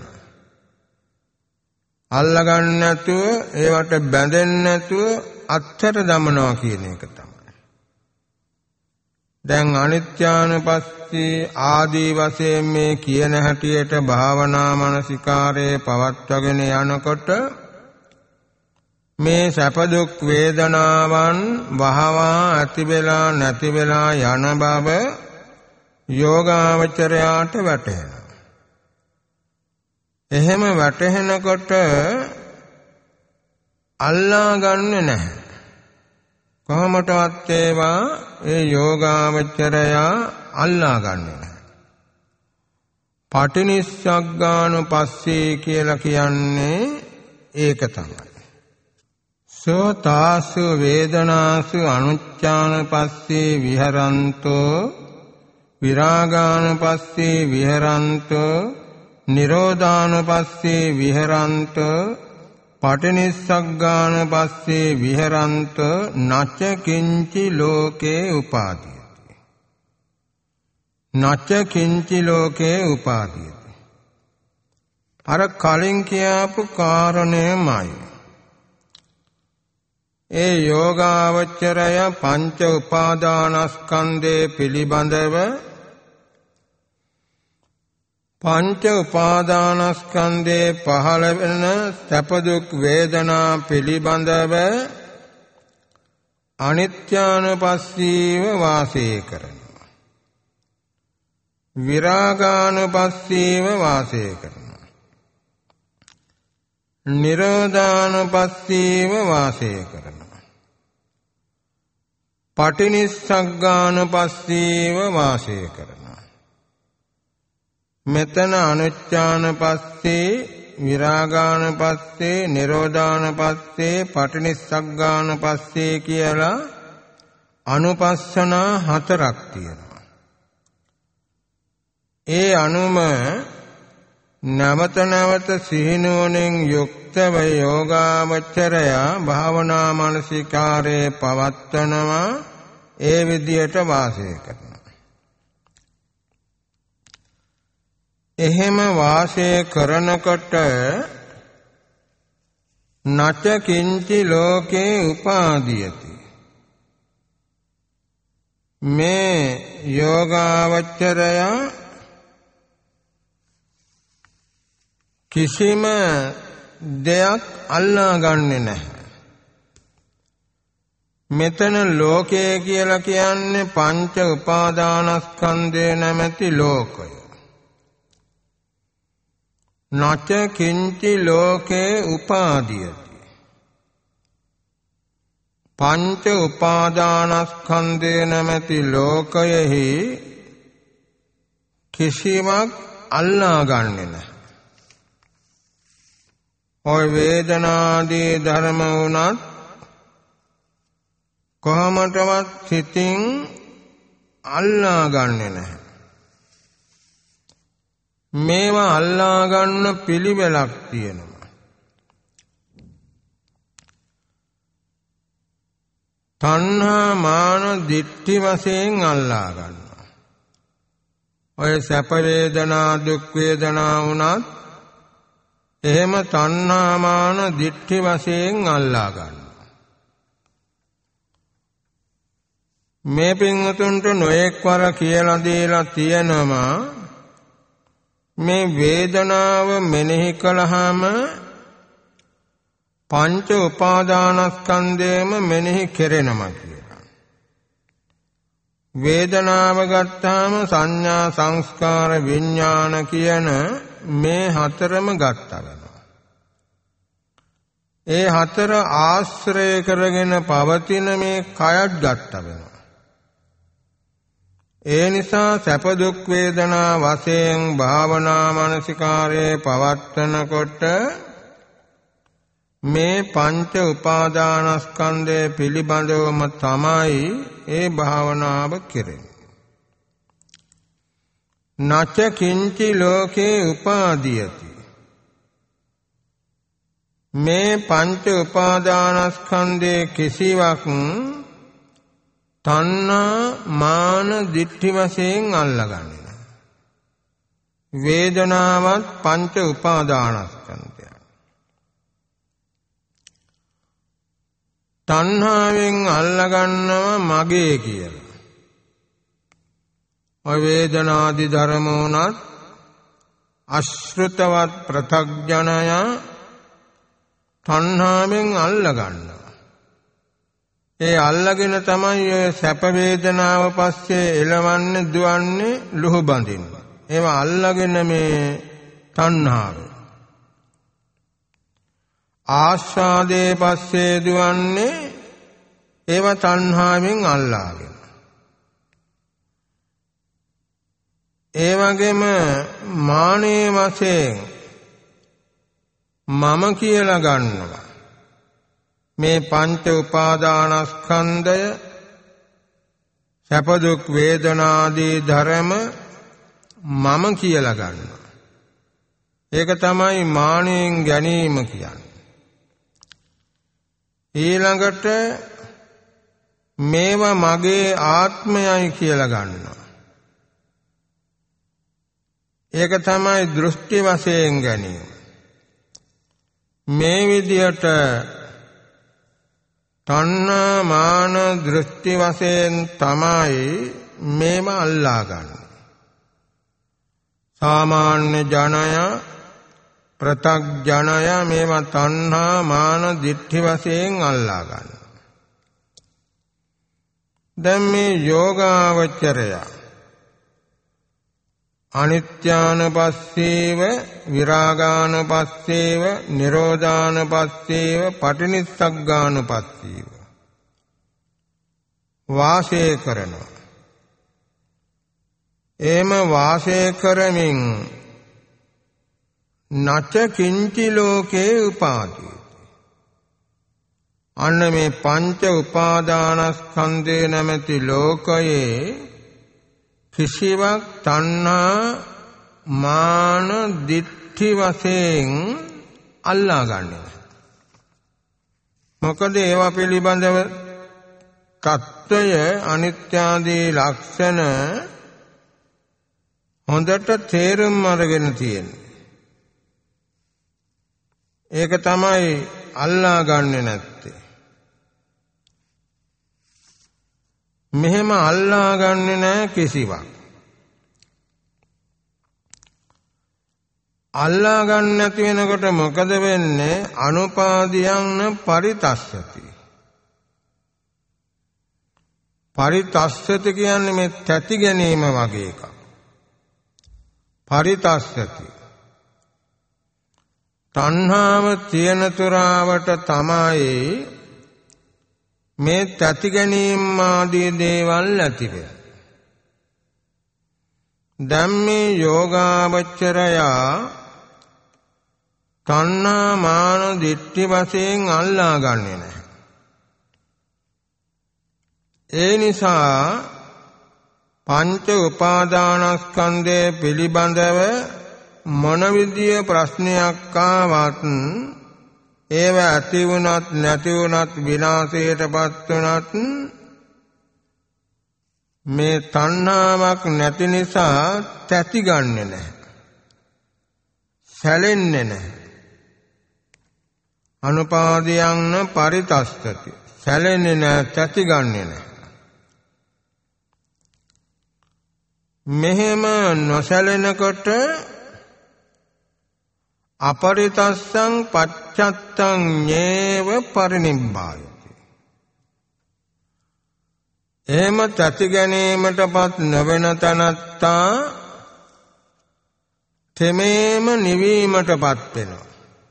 S1: අල්ලගන්න නැතුව ඒවට බැඳෙන්නේ නැතුව අත්තර දමනවා කියන එක තමයි. දැන් අනිත්‍යානුපස්සී ආදී වශයෙන් මේ කියන හැටියට භාවනා මානසිකාරයේ පවත්වාගෙන යනකොට මේ සැප දුක් වේදනාවන් වහවා ඇති වෙලා නැති වෙලා යන බව යෝගාවචරයාට වැටහෙනවා. එහෙම වැටහෙනකොට අල්ලා ගන්නෙ නැහැ. කොහොමටවත් ඒවා ඒ යෝගාවචරයා අල්ලා ගන්නෙ නැහැ. පටිනිස්සග්ගානුපස්සී කියලා කියන්නේ ඒක තමයි. සෝතාසු වේදනාසු අනුච්ඡානපස්සී විහරන්තෝ විරාගානුපස්සී විහරන්තෝ නිරෝධානුපස්සී විහරන්තෝ පටිනිස්සග්ගානුපස්සී විහරන්තෝ නච කිංචි ලෝකේ උපාදීයති. නච කිංචි ලෝකේ උපාදීයති. අර කලින් කියපු කාරණයමයි. ඒ යෝගාවචරය පංච උපාදානස්කන්ධේ පිළිබඳව පංච උපාදානස්කන්ධේ පහළ වෙන සැප දුක් වේදනා පිළිබඳව අනිත්‍යානුපස්සීව වාසය කරනවා. විරාගානුපස්සීව වාසය කරනවා. නිරෝධානුපස්සීව වාසය කරනවා. පටිනිස්සග්ගානුපස්සීව වාසය කරනවා. මෙතන අනුච්ඡානපස්සේ විරාගානුපස්සේ නිරෝධානුපස්සේ පටිනිස්සග්ගානුපස්සේ කියලා අනුපස්සනා 4ක් තියෙනවා. ඒ අනුම නැවත නැවත සිහිනුවණින් යුක්තව යෝගාවචරය භාවනා මානසිකාරයේ පවත්වනවා. ඒ විදියට වාසය කරනවා. එහෙම වාසය කරනකොට නච කිංචි ලෝකේ උපාදීයති. මේ යෝගාවචරය කිසිම දෙයක් අල්ලා ගන්නෙ නැහැ. මෙතන ලෝකය කියලා කියන්නේ පංච උපාදානස්කන්ධය නැමැති ලෝකය. නච කිංචි ලෝකේ උපාදීයති. පංච උපාදානස්කන්ධය නැමැති ලෝකයෙහි කිසිවක් අල්ලා ගන්නෙ නැහැ. ඔය වේදනාදී ධර්ම වුණත් කොහොමදවත් සිතින් අල්ලා ගන්නෙ නැහැ. මේවා අල්ලා ගන්න පිළිවෙලක් තියෙනවා. තණ්හා මාන දිට්ඨි වශයෙන් අල්ලා ගන්නවා. ඔය සැප වේදනා දුක් වේදනා වුණත් එහෙම තණ්හා මාන දිට්ඨි වශයෙන් අල්ලා ගන්නවා. මේ පින්වතුන්ට නොඑක් වර කියලා දීලා තියෙනවා මේ වේදනාව මෙනෙහි කළාම පංච උපාදානස්කන්ධයම මෙනෙහි කෙරෙනවා කියලා. වේදනාව ගත්තාම සංඥා සංස්කාර විඥාන කියන මේ හතරම ගත්තා වෙනවා. ඒ හතර ආශ්‍රය කරගෙන පවතින මේ කයත් ගත්තා වෙනවා. ඒ නිසා සැප දුක් වේදනා වශයෙන් භාවනා මානසිකාරයේ පවත්වනකොට මේ පංච උපාදානස්කන්ධය පිළිබඳවම තමයි ඒ භාවනාව කෙරෙන්නේ. නච කිංචි ලෝකේ උපාදීයති. මේ පංච උපාදානස්කන්ධයේ කිසිවක් තණ්හා මාන දිට්ඨි වශයෙන් අල්ලගන්නේ නැහැ. වේදනාවත් පංච උපාදානස්කන්ධය. තණ්හාවෙන් අල්ලගන්නවා මගේ කියලා. ඔය වේදනාදි ධර්ම උනත් අශෘතවත් ප්‍රතග්ජනය තණ්හාවෙන් අල්ලගන්නවා. ඒ අල්ලගෙන තමයි ඔය සැප වේදනාව පස්සේ එළවන්නේ දුවන්නේ ලුහු බඳින්නේ. ඒවා අල්ලගෙන මේ තණ්හාව. ආස්වාදයේ පස්සේ දුවන්නේ ඒවා තණ්හාවෙන් අල්ලාගෙන. ඒ වගේම මානේ වශයෙන් මම කියලා ගන්නවා. මේ පංච උපාදානස්කන්ධය සැප දුක් වේදනාදී ධර්ම මම කියලා ගන්නවා. ඒක තමයි මානෙන් ගැනීම කියන්නේ. ඊළඟට මේවා මගේ ආත්මයයි කියලා ගන්නවා. ඒක තමයි දෘෂ්ටි වශයෙන් ගැනීම. මේ විදියට තණ්හා මාන දෘෂ්ටි වශයෙන් තමයි මේව අල්ලා ගන්න. සාමාන්‍ය ජනය ප්‍රතග්ජනය මේවා තණ්හා මාන දිට්ඨි වශයෙන් අල්ලා ගන්න. දැන් මේ යෝගාවචරය අනිත්‍යානුපස්සීව විරාගානුපස්සීව නිරෝධානුපස්සීව පටිනිස්සග්ගානුපස්සීව වාසය කරනවා. එම වාසය කරමින් නච කිංචි ලෝකේ උපාදීති. අන්න මේ පංච උපාදානස්කන්ධේ නැමැති ලෝකයේ කිසිවක් තණ්හා මාන දිට්ඨි වශයෙන් අල්ලා ගන්නෙ නැහැ. මොකද ඒවා පිළිබඳව තත්ත්වය අනිත්‍ය ආදී ලක්ෂණ හොඳට තේරුම් අරගෙන තියෙනවා. ඒක තමයි අල්ලා ගන්නෙ නැත්තේ. මෙහෙම අල්ලා ගන්නෙ නැහැ කිසිවක්. අල්ලා ගන්න නැති වෙනකොට මොකද වෙන්නේ? අනුපාදියං පරිතස්සති. පරිතස්සති කියන්නේ මේ තැති ගැනීම වගේ එකක්. පරිතස්සති. තණ්හාව තියෙන තුරාවට තමයි මේ තැති ගැනීම ආදී දේවල් ඇති වෙන්නේ. දැන් මේ යෝගාවචරයා තණ්හා මාන දිට්ඨි වශයෙන් අල්ලා ගන්නෙ නැහැ. ඒ නිසා පංච උපාදානස්කන්ධය පිළිබඳව මොන විදිය ප්‍රශ්නයක් ආවත් ඒව ඇති වුණත් නැති වුණත් විනාශයටපත් වුණත් මේ තණ්හාවක් නැති නිසා තැති ගන්නෙ නැහැ. සැලෙන්නේ නැහැ. අනුපාදියං පරිතස්සති. සැලෙන්නේ නැහැ, තැති ගන්නෙ නැහැ. මෙහෙම නොසැලෙනකොට අපරිතස්සං පච්චත්තං ඤේව පරිනිබ්බායති. එහෙම තැති ගැනීමටපත් නොවන තනත්තා තෙමේම නිවීමටපත් වෙනවා.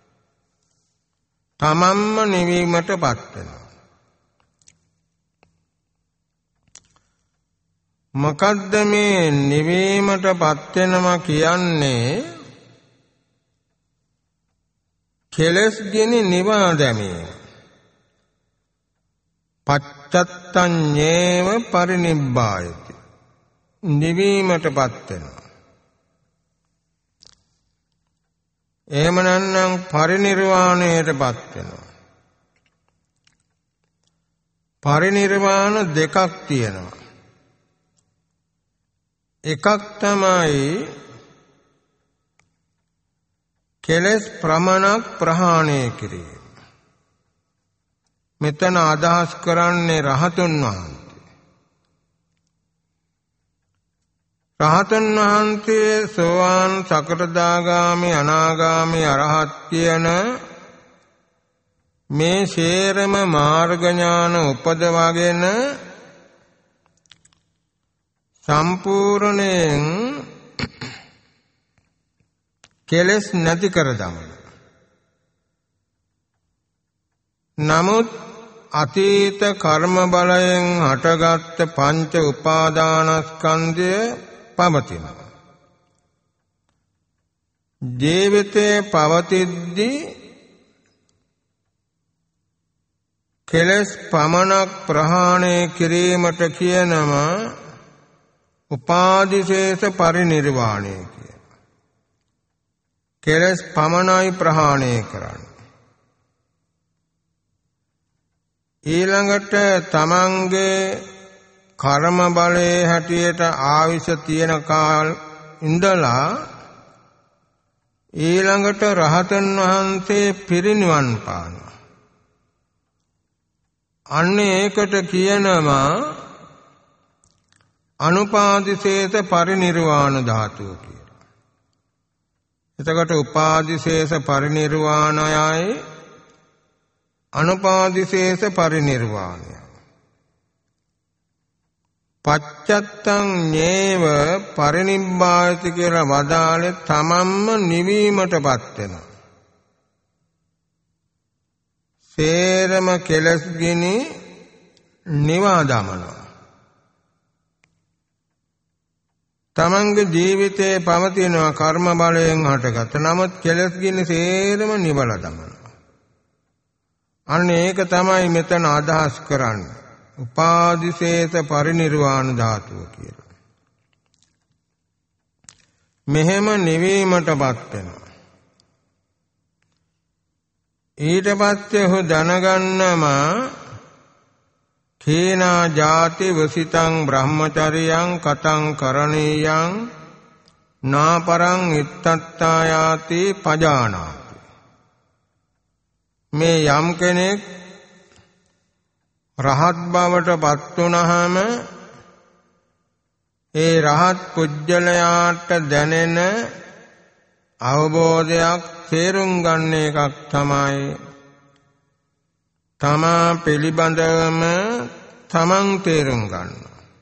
S1: තමන්ම නිවීමටපත් වෙනවා. මොකද්ද මේ නිවීමටපත් වෙනවා කියන්නේ? කෙලස් ගිනි නිවා දැමීම. පච්චත්තං ඤේව පරිනිබ්බායති. නිවීමටපත් වෙනවා. එහෙම නැත්නම් පරිනිර්වාණයටපත් වෙනවා. පරිනිර්වාණ දෙකක් තියෙනවා. එකක් තමයි කෙලස් ප්‍රමාණක් ප්‍රහාණය කිරීම. මෙතන අදහස් කරන්නේ රහතුන් වහන්සේ. රහතන් වහන්සේ සෝවාන් සකටදාගාමි අනාගාමි අරහත් කියන මේ ශේරම මාර්ග ඥාන උපදවාගෙන සම්පූර්ණයෙන් කෙලස් නැති කර දමන. නමුත් අතීත කර්ම බලයෙන් හටගත් පංච උපාදානස්කන්ධය පවතිනවා. ජීවිතේ පවතිද්දී කෙලස් පමණක් ප්‍රහාණය කිරීමට කියනවා උපාදිශේෂ පරිනිර්වාණය කියලා. කෙලස් පමණයි ප්‍රහාණය කරන්නේ. ඊළඟට තමන්ගේ කර්ම බලයේ හැටියට ආවිෂ තියෙන කාල ඉඳලා ඊළඟට රහතන් වහන්සේ පිරිනිවන් පානවා. අන්න ඒකට කියනවා අනුපාදිශේෂ පරිනිර්වාණ ධාතුව කියලා. එතකොට උපාදිශේෂ පරිනිර්වාණයයි අනුපාදිශේෂ පරිනිර්වාණය. පච්චත්තං ඤේව පරිනිබ්බායති කියලා වදාළේ තමන්ම නිවීමටපත් වෙනවා. සේරම කෙලස් ගිනි නිවා දමනවා. තමන්ගේ ජීවිතේ පවතින කර්ම බලයෙන් හටගත් නමුත් කෙලස් ගිනි සේරම නිවලා දමනවා. අන්න ඒක තමයි මෙතන අදහස් කරන්නේ. උපාදිශේෂ පරිනිර්වාණ ධාතුව කියලා. මෙහෙම නිවීමටපත් වෙනවා. ඊට පස්සේ ඔහු දැනගන්නම කේනා ජාති වසිතං බ්‍රහ්මචරියං කතං කරණීයං නාපරං ඉත්තත්තායාති පජානාති. මේ යම් කෙනෙක් රහත් බවට පත් වුණාම ඒ රහත් පුජ්‍යලයාට දැනෙන අවබෝධයක් තේරුම් ගන්න එකක් තමයි තමා පිළිබඳවම තමන් තේරුම් ගන්න.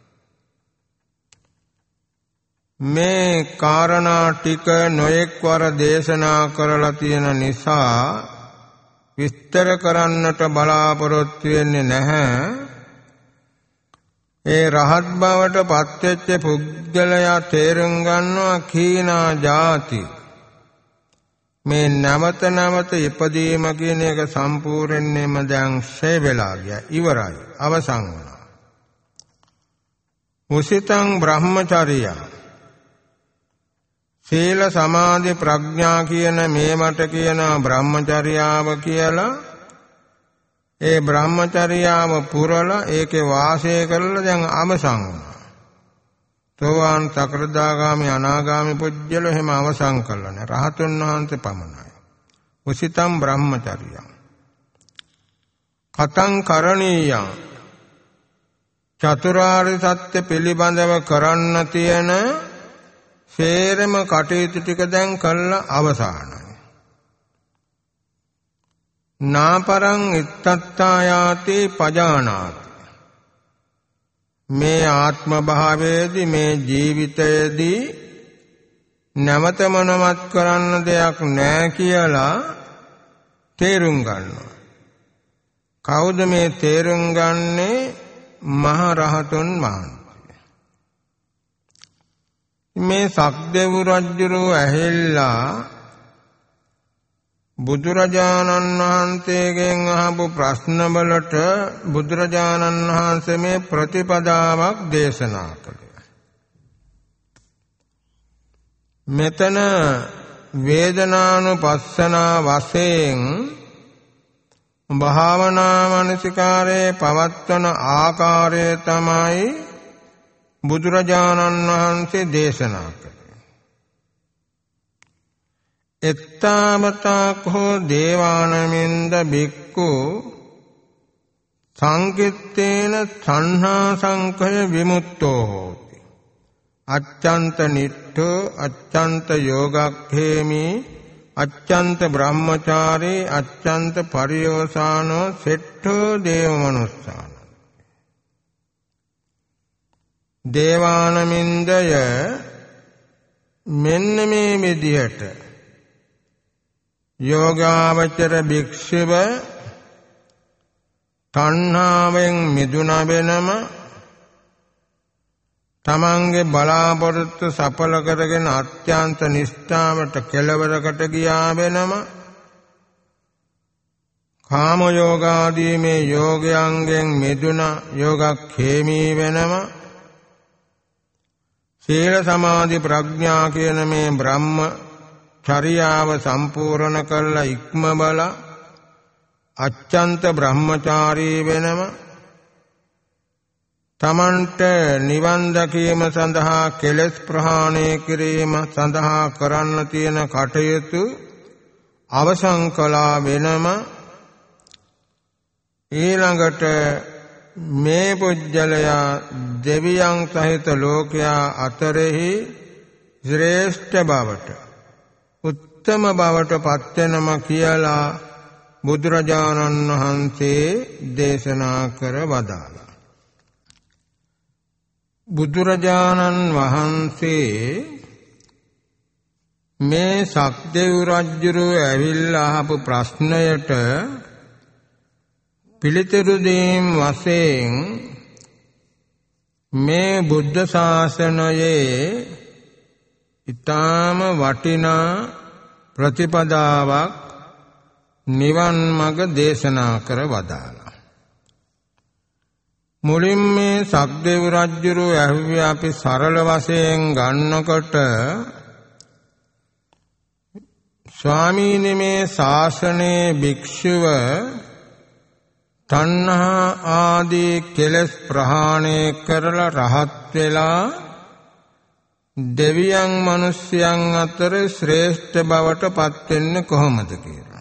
S1: මේ කාරණා ටික නොඑක් වර දේශනා කරලා තියෙන නිසා විස්තර කරන්නට බලාපොරොත්තු වෙන්නේ නැහැ. ඒ රහත් බවට පත්වෙච්ච පුද්ගලයා තේරුම් ගන්නවා කීනා ජාති මේ නැවත නැවත ඉපදීම කියන එක සම්පූර්ණයෙන්ම දැන් ෂේ වෙලා ගියා, ඉවරයි, අවසන් වුණා. මුසිතං බ්‍රහ්මචර්යය සීල සමාධි ප්‍රඥා කියන මේවට කියන බ්‍රහ්මචර්යාව කියලා. ඒ බ්‍රහ්මචර්යාව පුරලා ඒකේ වාසය කරලා දැන් අවසන් වුණා. සෝවාන් සකෘදාගාමි අනාගාමි පුජ්‍යල එහෙම අවසන් කළා නෑ. රහතුන් වහන්සේ පමණයි. උසිතම් බ්‍රහ්මචර්යං කතං කරණීයං චතුරාර්ය සත්‍ය පිළිබඳව කරන්න තියෙන සේරම කටයුතු ටික දැන් කළා අවසానයි. නාපරං ඉත්තත්තායාති පජානාති. මේ ආත්ම භාවයේදී මේ ජීවිතයේදී නැවත මොනවත් කරන්න දෙයක් නැහැ කියලා තේරුම් ගන්නවා. කවුද මේ තේරුම් ගන්නේ? මහ රහතුන් වහන්සේ. මේ සක්දෙව් රජුරෝ ඇහෙල්ලා බුදුරජාණන් වහන්සේගෙන් අහපු ප්‍රශ්න වලට බුදුරජාණන් වහන්සේ මේ ප්‍රතිපදාවක් දේශනා කළා. මෙතන වේදනානුපස්සනා වශයෙන් භාවනා මනසිකාරයේ පවත්වන ආකාරය තමයි බුදුරජාණන් වහන්සේ දේශනා කළේ. එත්තාවතාකෝ දේවානමින්ද බික්ඛු සංකිත්තේන සංහා සංඛය විමුක්තෝ හෝති. අච්ඡන්ත නිට්ඨෝ අච්ඡන්ත යෝගක්ඛේමි අච්ඡන්ත බ්‍රහ්මචාරී අච්ඡන්ත පරියෝසානෝ සෙට්ඨෝ දේවමනුස්සාන. දේවානමින්දය මෙන්න මේ විදිහට යෝගාවචර භික්ෂුව තණ්හාවෙන් මිදුණ වෙනම තමන්ගේ බලාපොරොත්තු සඵල කරගෙන අත්‍යන්ත නිෂ්ඨාවට කෙලවරකට ගියා වෙනම කාම යෝගාදී මේ යෝගයන්ගෙන් මිදුණ යෝගක්ඛේමී වෙනම සීල සමාධි ප්‍රඥා කියන මේ බ්‍රහ්ම චර්යාව සම්පූර්ණ කළ ඉක්ම බල අච්ඡන්ත බ්‍රහ්මචාරී වෙනම තමන්ට නිවන් දැකීම සඳහා කෙලෙස් ප්‍රහාණය කිරීම සඳහා කරන්න තියෙන කටයුතු අවසන් කළා වෙනම ඊළඟට මේ පුජ්‍යලයා දෙවියන් සහිත ලෝකයා අතරෙහි ශ්‍රේෂ්ඨ බවට උත්තම බවට පත්වෙනම කියලා බුදුරජාණන් වහන්සේ දේශනා කර වදාළා. බුදුරජාණන් වහන්සේ මේ සක්දෙව් රජුරෝ ඇවිල්ලා අහපු ප්‍රශ්නයට පිළිතුරු දීම් වශයෙන් මේ බුද්ධ ශාසනයේ ඊටාම වටිනා ප්‍රතිපදාවක් නිවන් මඟ දේශනා කර වදාළා. මුලින් මේ සක්දේව රජුරෝ ඇහුවේ අපි සරල වශයෙන් ගන්නකොට ස්වාමීනි මේ ශාසනයේ භික්ෂුව තණ්හා ආදී කෙලෙස් ප්‍රහාණය කරලා රහත් වෙලා දෙවියන් මිනිස්යන් අතර ශ්‍රේෂ්ඨ බවට පත් වෙන්නේ කොහොමද කියලා.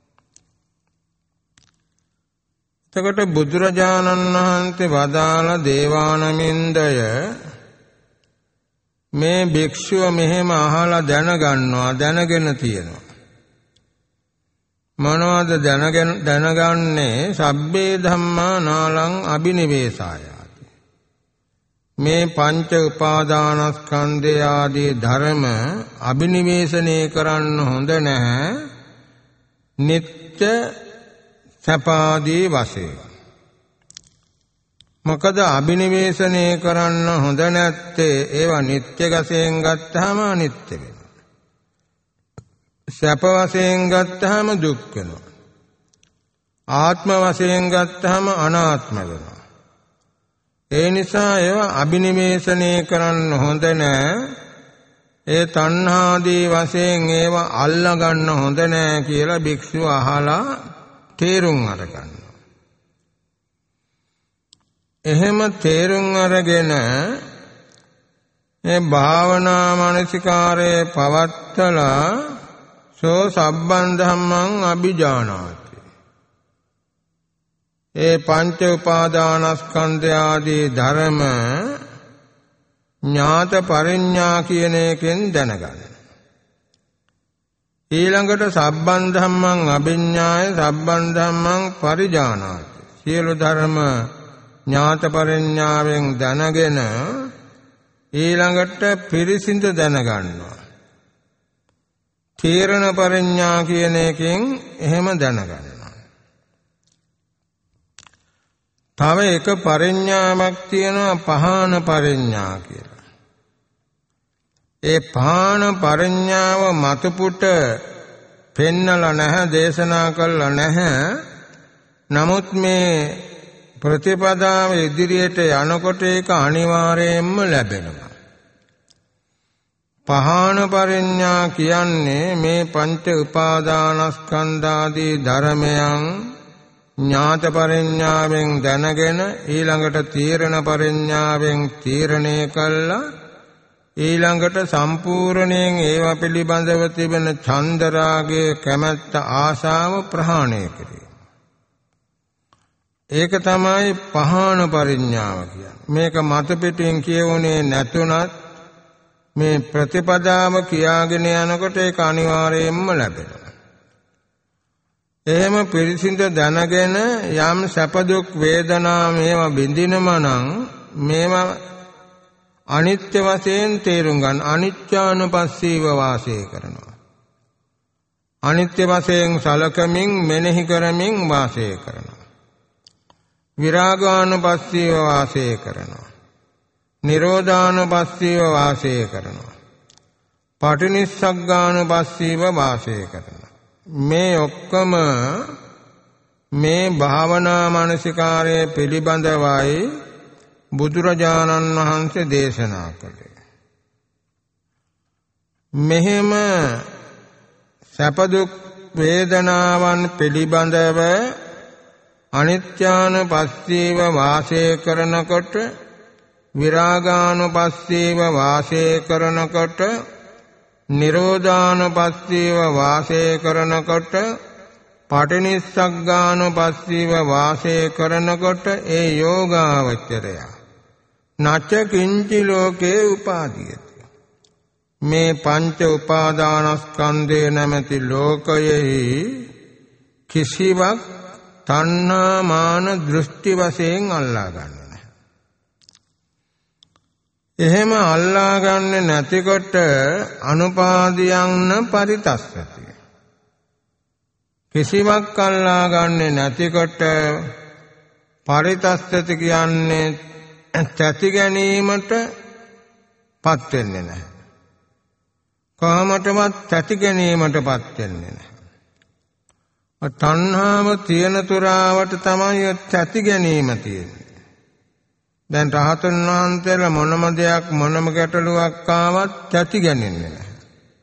S1: එතකොට බුදුරජාණන් වහන්සේ වදාළ දේවානමින්දය මේ භික්ෂුව මෙහෙම අහලා දැනගන්නවා, දැනගෙන තියෙනවා. මොනවද දැනගන්නේ? සබ්බේ ධම්මා නාලං අබිනිවේසායාති. මේ පංච උපාදානස්කන්ධය ආදී ධර්ම අබිනිවේෂණය කරන්න හොඳ නැහැ. නිත්‍ය සපාදී වශයෙන්. මොකද අබිනිවේෂණය කරන්න හොඳ නැත්තේ ඒවා නිත්‍ය වශයෙන් ගත්තාම අනිත්‍ය වෙනවා. සැප වශයෙන් ගත්තාම දුක් වෙනවා. ආත්ම වශයෙන් ගත්තාම අනාත්ම වෙනවා. ඒ නිසා ඒවා අබිනිවේෂණය කරන්න හොඳ නැහැ. ඒ තණ්හාදී වශයෙන් ඒවා අල්ලා ගන්න හොඳ නැහැ කියලා භික්ෂුව අහලා තේරුම් අරගන්නවා. එහෙම තේරුම් අරගෙන මේ භාවනා මානසිකාරයේ පවත්තලා සෝ සබ්බන් ධම්මං අභිජානාති. ඒ පංච උපාදානස්කන්ධ ආදී ධර්ම ඥාත පරිඥා කියන එකෙන් දැනගන්න. ඊළඟට සබ්බන් ධම්මං අභිඥාය සබ්බන් ධම්මං පරිජානාති. සියලු ධර්ම ඥාත පරිඥාවෙන් දැනගෙන ඊළඟට පිරිසිඳ දැනගන්නවා. තීරණ පරිඥා කියන එකෙන් එහෙම දැනගන්නවා. තව එක පරිඥාවක් තියෙනවා පහාන පරිඥා කියලා. ඒ පහාන පරිඥාව මතුපුට පෙන්නලා නැහැ, දේශනා කළා නැහැ. නමුත් මේ ප්‍රතිපදාව ඉදිරියට යනකොට ඒක අනිවාර්යයෙන්ම ලැබෙනවා. පහාන පරිඥා කියන්නේ මේ පංච උපාදානස්කන්ධාදී ධර්මයන් ඥාත පරිඥාවෙන් දැනගෙන ඊළඟට තීරණ පරිඥාවෙන් තීරණය කළා ඊළඟට සම්පූර්ණයෙන් ඒවා පිළිබඳව තිබෙන චන්දරාගයේ කැමැත්ත ආශාව ප්‍රහාණය කිරීම. ඒක තමයි පහාන පරිඥාව කියන්නේ. මේක මත පිටින් කියවුනේ නැතුණත් මේ ප්‍රතිපදාව කියාගෙන යනකොට ඒක අනිවාර්යයෙන්ම ලැබෙනවා. එහෙම පිරිසිඳ දැනගෙන යම් සැප දුක් වේදනා මේවා බින්දිනම නම් මේවා අනිත්‍ය වශයෙන් තේරුම් ගන්න. අනිත්‍යානුපස්සීව වාසය කරනවා. අනිත්‍ය වශයෙන් සලකමින් මෙනෙහි කරමින් වාසය කරනවා. විරාගානුපස්සීව වාසය කරනවා. නිරෝධානුපස්සීව වාසය කරනවා. පටිනිස්සග්ගානුපස්සීව වාසය කරනවා. මේ ඔක්කොම මේ භාවනා මානසිකාරයේ පිළිබඳවයි බුදුරජාණන් වහන්සේ දේශනා කළේ. මෙහෙම සැප දුක් වේදනාවන් පිළිබඳව අනිත්‍යානුපස්සීව වාසය කරනකොට විරාගානුපස්සීව වාසය කරනකොට නිරෝධානුපස්සීව වාසය කරනකොට පටිනිස්සග්ගානුපස්සීව වාසය කරනකොට ඒ යෝගාවචරය නච කිංචි ලෝකේ උපාදීයති. මේ පංච උපාදානස්කන්ධය නැමැති ලෝකයෙහි කිසිවක් තණ්හා මාන දෘෂ්ටි වශයෙන් අල්ලා ගන්න. එහෙම අල්ලා ගන්න නැතිකොට අනුපාදියන්න පරිතස්සති. කිසිවක් අල්ලා ගන්න නැතිකොට පරිතස්සති කියන්නේ තැති ගැනීමට පත් වෙන්නේ නැහැ. කොහොමදවත් තැති ගැනීමට පත් වෙන්නේ නැහැ. තණ්හාව තියෙන තුරාවට තමයි ඇති ගැනීම තියෙන්නේ. දැන් රහතන් වහන්සේලා මොනම දෙයක් මොනම ගැටලුවක් ආවත් ඇති ගැනෙන්නේ නැහැ.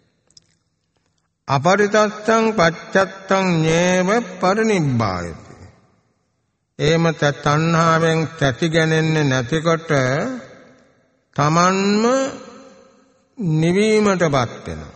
S1: අපරිතත්තං පච්චත්තං ඤේව පරිනිබ්බායති. එහෙම තණ්හාවෙන් ඇති ගැනෙන්නේ නැතිකොට තමන්ම නිවීමටපත් වෙනවා.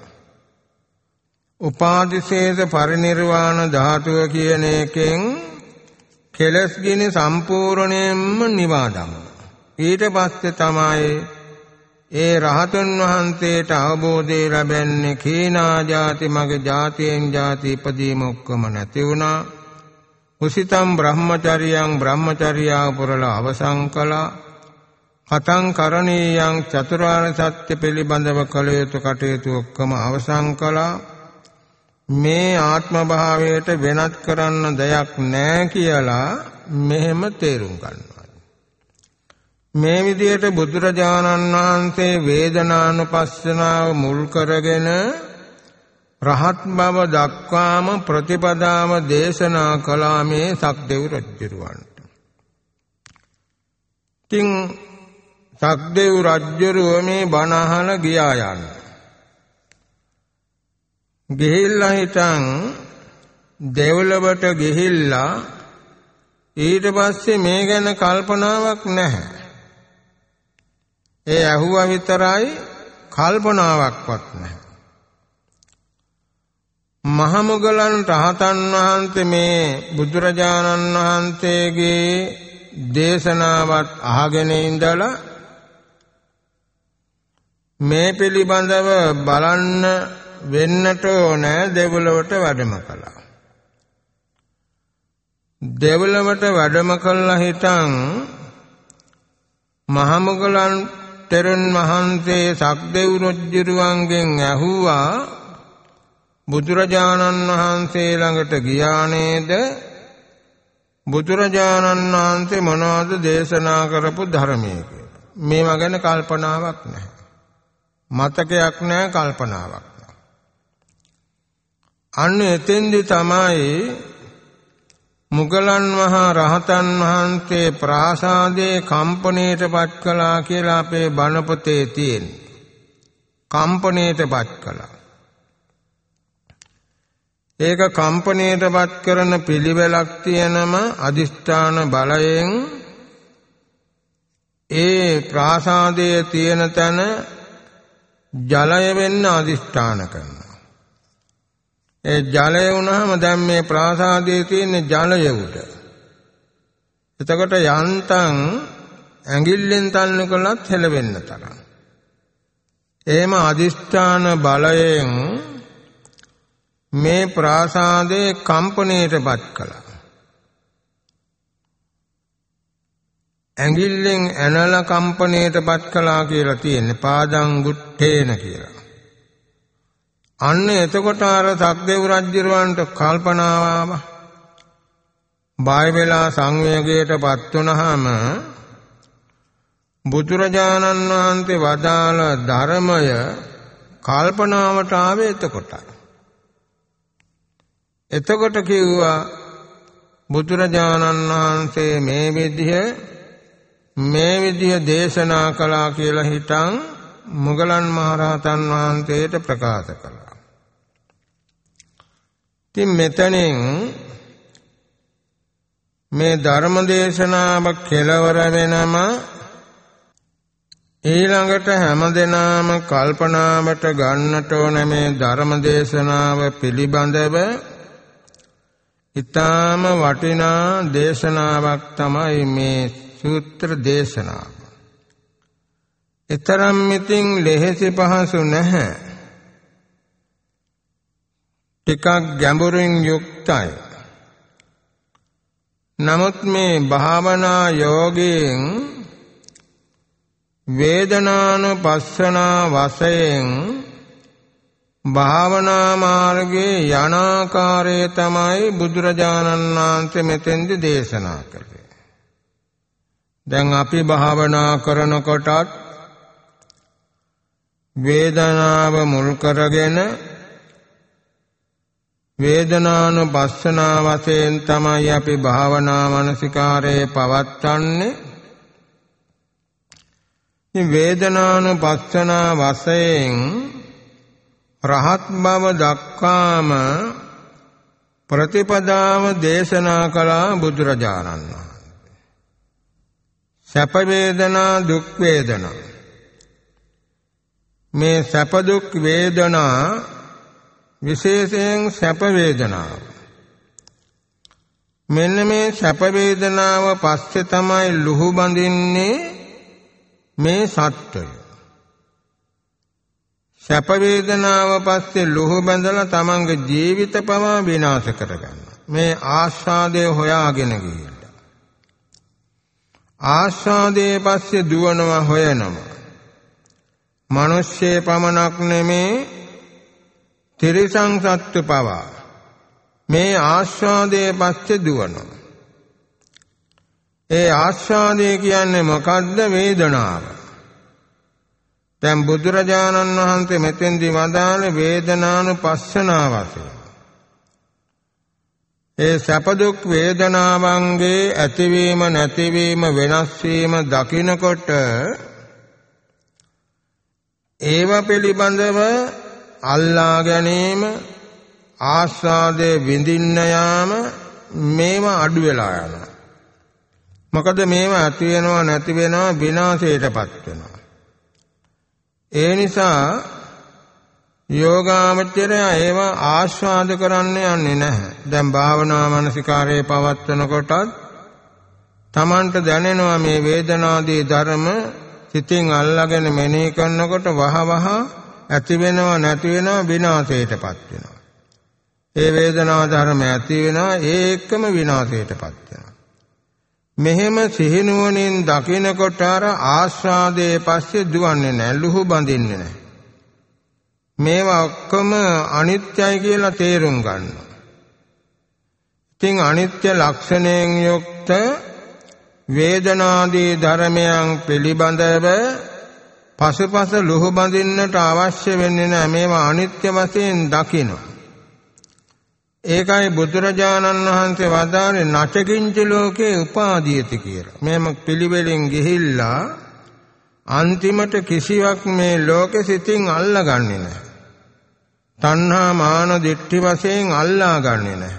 S1: උපාදිශේෂ පරිනිර්වාණ ධාතුව කියන එකෙන් කෙලස් ගිනි සම්පූර්ණයෙන්ම නිවා දමනවා. ඊට පස්සේ තමයි ඒ රහතන් වහන්සේට අවබෝධය ලැබෙන්නේ කීනා ජාති මගේ ජාතියෙන් ජාති ඉපදීම ඔක්කොම නැති වුණා. උසිතම් බ්‍රහ්මචර්යං බ්‍රහ්මචර්යාව පුරලා අවසන් කළා. කතං කරණීයං චතුරාර්ය සත්‍ය පිළිබඳව කළ යුතු කටයුතු ඔක්කොම අවසන් කළා. මේ ආත්ම භාවයට වෙනත් කරන්න දෙයක් නැහැ කියලා මෙහෙම තේරුම් ගන්නවා. මේ විදිහට බුදුරජාණන් වහන්සේ වේදනානුපස්සනාව මුල් කරගෙන රහත් බව දක්වාම ප්‍රතිපදාව දේශනා කළා මේ සක්දෙව් රජුරවන්ට. ඉතින් සක්දෙව් රජුරුව මේ බණ අහලා ගියා යන්න. ගිහිල්ලා හිටන් දෙව්ලොවට ගිහිල්ලා ඊට පස්සේ මේ ගැන කල්පනාවක් නැහැ. ඒ ඇහුවා විතරයි, කල්පනාවක්වත් නැහැ. මහමුගලන් රහතන් වහන්සේ මේ බුදුරජාණන් වහන්සේගේ දේශනාවත් අහගෙන ඉඳලා මේ පිළිබඳව බලන්න වෙන්නට ඕන දෙව්ලොවට වැඩම කළා. දෙව්ලොවට වැඩම කළා හිටන් මහමුගලන් තෙරුන් වහන්සේ සක්දෙව් රජුරුවන්ගෙන් ඇහුවා බුදුරජාණන් වහන්සේ ළඟට ගියා නේද? බුදුරජාණන් වහන්සේ මොනවද දේශනා කරපු ධර්මයේ කියලා. මේවා ගැන කල්පනාවක් නැහැ. මතකයක් නැහැ, කල්පනාවක් නැහැ. අන්න එතෙන්දි තමයි මුගලන් මහා රහතන් වහන්සේ ප්‍රාසාදයේ කම්පණයටපත් කළා කියලා අපේ බණ පොතේ තියෙනවා. කම්පණයටපත් කළා. ඒක කම්පණයටපත් කරන පිළිවෙලක් තියෙනම අදිෂ්ඨාන බලයෙන් ඒ ප්‍රාසාදයේ තියෙන තැන ජලය වෙන්න අදිෂ්ඨාන කරනවා. ඒ ජලය වුණාම දැන් මේ ප්‍රාසාදයේ තියෙන ජලය උඩ. එතකොට යන්තම් ඇඟිල්ලෙන් තල්නකොලත් හෙලවෙන්න තරම්. එහෙම අදිෂ්ඨාන බලයෙන් මේ ප්‍රාසාදයේ කම්පණයටපත් කළා. ඇඟිල්ලෙන් ඇනලා කම්පණයටපත් කළා කියලා තියෙන්නේ පාදං ගුට්ටේන කියලා. අන්න එතකොට අර සක්දෙව් රජුරවන්ට කල්පනාව ආවා. බය වෙලා සංවේගයටපත් වුණාම බුදුරජාණන් වහන්සේ වදාළ ධර්මය කල්පනාවට ආවේ එතකොට කිව්වා බුදුරජාණන් වහන්සේ මේ විදිහ දේශනා කළා කියලා හිටන් මුගලන් මහරහතන් වහන්සේට ප්‍රකාශ කළා. ඉතින් මෙතනින් මේ ධර්ම දේශනාව කෙලවර වෙනම ඊළඟට හැමදෙනාම කල්පනාවට ගන්නට ඕන මේ ධර්ම දේශනාව පිළිබඳව ඊටාම වටිනා දේශනාවක් තමයි මේ සූත්‍ර දේශනාව. ඊතරම් මිතින් ලෙහෙසි පහසු නැහැ. ටිකක් ගැඹුරින් යුක්තයි. නමුත් මේ භාවනා යෝගයෙන් වේදනානුපස්සනා වශයෙන් භාවනා මාර්ගයේ යනාකාරය තමයි බුදුරජාණන් වහන්සේ මෙතෙන්දි දේශනා කළේ. දැන් අපි භාවනා කරනකොටත් වේදනාව මුල් කරගෙන වේදනානුපස්සනා වශයෙන් තමයි අපි භාවනා මනසිකාරයේ පවත්වන්නේ. මේ වේදනානුපස්සනා වශයෙන් රහත් බව දක්වාම ප්‍රතිපදාව දේශනා කළා බුදුරජාණන් වහන්සේ. සැප වේදනා දුක් වේදනා, මේ සැප දුක් වේදනා විශේෂයෙන් සැප වේදනාව, මෙන්න මේ සැප වේදනාව පස්සේ තමයි ලුහු බඳින්නේ මේ සත්වය. සැප වේදනාව පස්සේ ලුහු බඳලා තමන්ගේ ජීවිත පවා විනාශ කරගන්නවා. මේ ආස්වාදය හොයාගෙන ගිහිල්ලා ආස්වාදයේ පස්සේ දුවනවා හොයනවා. මිනිස්සේ පමණක් නෙමේ තිරිසන් සත්ත්ව පවා මේ ආස්වාදයේ පස්සේ දුවනවා. ඒ ආස්වාදය කියන්නේ මොකද්ද? වේදනාව. දැන් බුදුරජාණන් වහන්සේ මෙතෙන්දී වදාළේ වේදනානුපස්සනා වශයෙන්. ඒ සැප දුක් වේදනාවන්ගේ ඇතිවීම නැතිවීම වෙනස් වීම දකිනකොට ඒව පිළිබඳව අල්ලා ගැනීම, ආස්වාදයේ විඳින්න යාම, මේවා අඩු වෙලා යනවා. මොකද මේවා ඇති වෙනවා නැති වෙනවා විනාශයටපත් වෙනවා. ඒ නිසා යෝගාවචරය ඒවා ආස්වාද කරන්න යන්නේ නැහැ. දැන් භාවනා මනසිකාරයේ පවත්වනකොටත් තමන්ට දැනෙනවා මේ වේදනාදී ධර්ම සිතින් අල්ලාගෙන මෙනෙහි කරනකොට වහවහ ඇති වෙනවා නැති වෙනවා විනාශයටපත් වෙනවා. ඒ වේදනා ධර්ම ඇති වෙනවා ඒකම විනාශයටපත් වෙනවා. මෙහෙම සිහිනුවණින් දකිනකොට අර ආස්වාදයේ පස්සේ දුවන්නේ නැහැ, ලුහු බඳින්නේ නැහැ. මේවා ඔක්කොම අනිත්‍යයි කියලා තේරුම් ගන්නවා. ඉතින් අනිත්‍ය ලක්ෂණයෙන් යුක්ත වේදනාදී ධර්මයන් පිළිබඳව පසුපස ලුහු බඳින්නට අවශ්‍ය වෙන්නේ නැහැ. මේවා අනිත්‍ය වශයෙන් දකිනවා. ඒකයි බුදුරජාණන් වහන්සේ වදාළේ නචකින්ච ලෝකේ උපාදීයති කියලා. මේම පිළිවෙලින් ගිහිල්ලා අන්තිමට කිසිවක් මේ ලෝකෙ සිතින් අල්ලාගන්නේ නැහැ. තණ්හා මාන දිට්ඨි වශයෙන් අල්ලාගන්නේ නැහැ.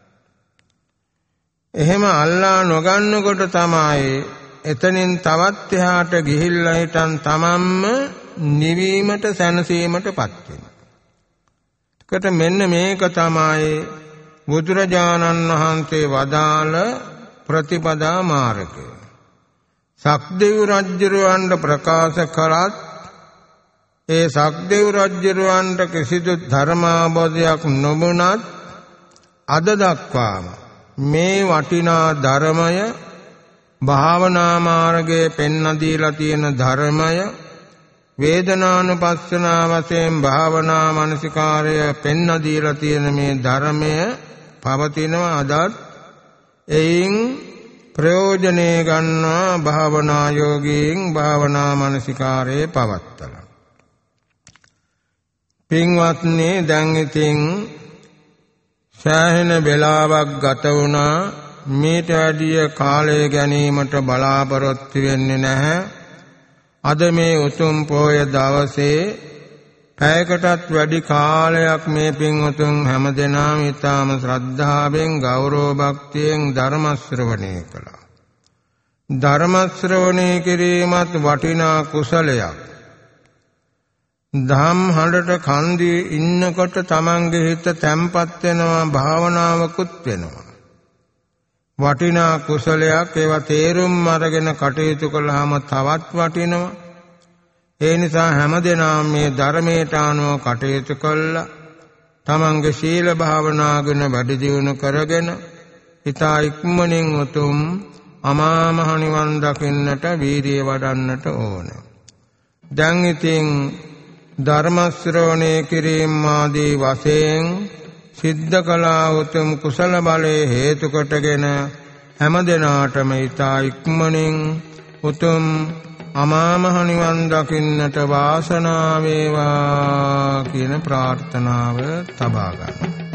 S1: එහෙම අල්ලා නොගන්නකොට තමයි එතනින් තවත් එහාට ගිහිල්ලා හිටන් තමන්ම නිවීමට සැනසීමටපත් වෙනවා. කට මෙන්න මේක තමයි බුදුරජාණන් වහන්සේ වදාළ ප්‍රතිපදා මාර්ගය. සක්දෙව් රජුරවන්ට ප්‍රකාශ කළත් ඒ සක්දෙව් රජුරවන්ට කිසිදු ධර්මාබෝධයක් නොබුණත් අද දක්වාම මේ වටිනා ධර්මය, භාවනා මාර්ගයේ පෙන්වා දීලා තියෙන ධර්මය, වේදනානුපස්සනා වශයෙන් භාවනා මනසිකාරය පෙන්වා දීලා තියෙන මේ ධර්මය පවතිනවා අදත්. එයින් ප්‍රයෝජනේ ගන්නවා භාවනා යෝගීන් භාවනා මනසිකාරයේ පවත්තලා. පින්වත්නි, දැන් ඉතින් සෑහෙන වෙලාවක් ගත වුණා. මීට වැඩිය කාලය ගැනීමට බලාපොරොත්තු වෙන්නේ නැහැ. අද මේ උතුම් පොය දවසේ පැයකටත් වැඩි කාලයක් මේ පින්වතුන් හැමදෙනාම ඊටාම ශ්‍රද්ධාවෙන් ගෞරව භක්තියෙන් ධර්ම ශ්‍රවණය කළා. ධර්ම ශ්‍රවණය කිරීමත් වටිනා කුසලයක්. ධම් හඬට කන්දී ඉන්නකොට තමන්ගේ හිත තැම්පත් වෙනවා, භාවනාවකුත් වෙනවා. වටිනා කුසලයක්. ඒවා තේරුම් අරගෙන කටයුතු කළාම තවත් වටිනවා. ඒ නිසා හැමදෙනාම මේ ධර්මයට අනුව කටයුතු කළා තමන්ගේ සීල භාවනා ගුණ වැඩි දියුණු කරගෙන හිතා ඉක්මනින් උතුම් අමා මහ නිවන් දකින්නට වීරිය වඩන්නට ඕන. දැන් ඉතින් ධර්ම ශ්‍රවණය කිරීම ආදී වශයෙන් සිද්ධ කළා උතුම් කුසල බලයේ හේතු කොටගෙන හැමදෙනාටම ඊතා ඉක්මනින් උතුම් අමා මහ නිවන් දකින්නට වාසනාව වේවා කියන ප්‍රාර්ථනාව තබා ගන්නවා.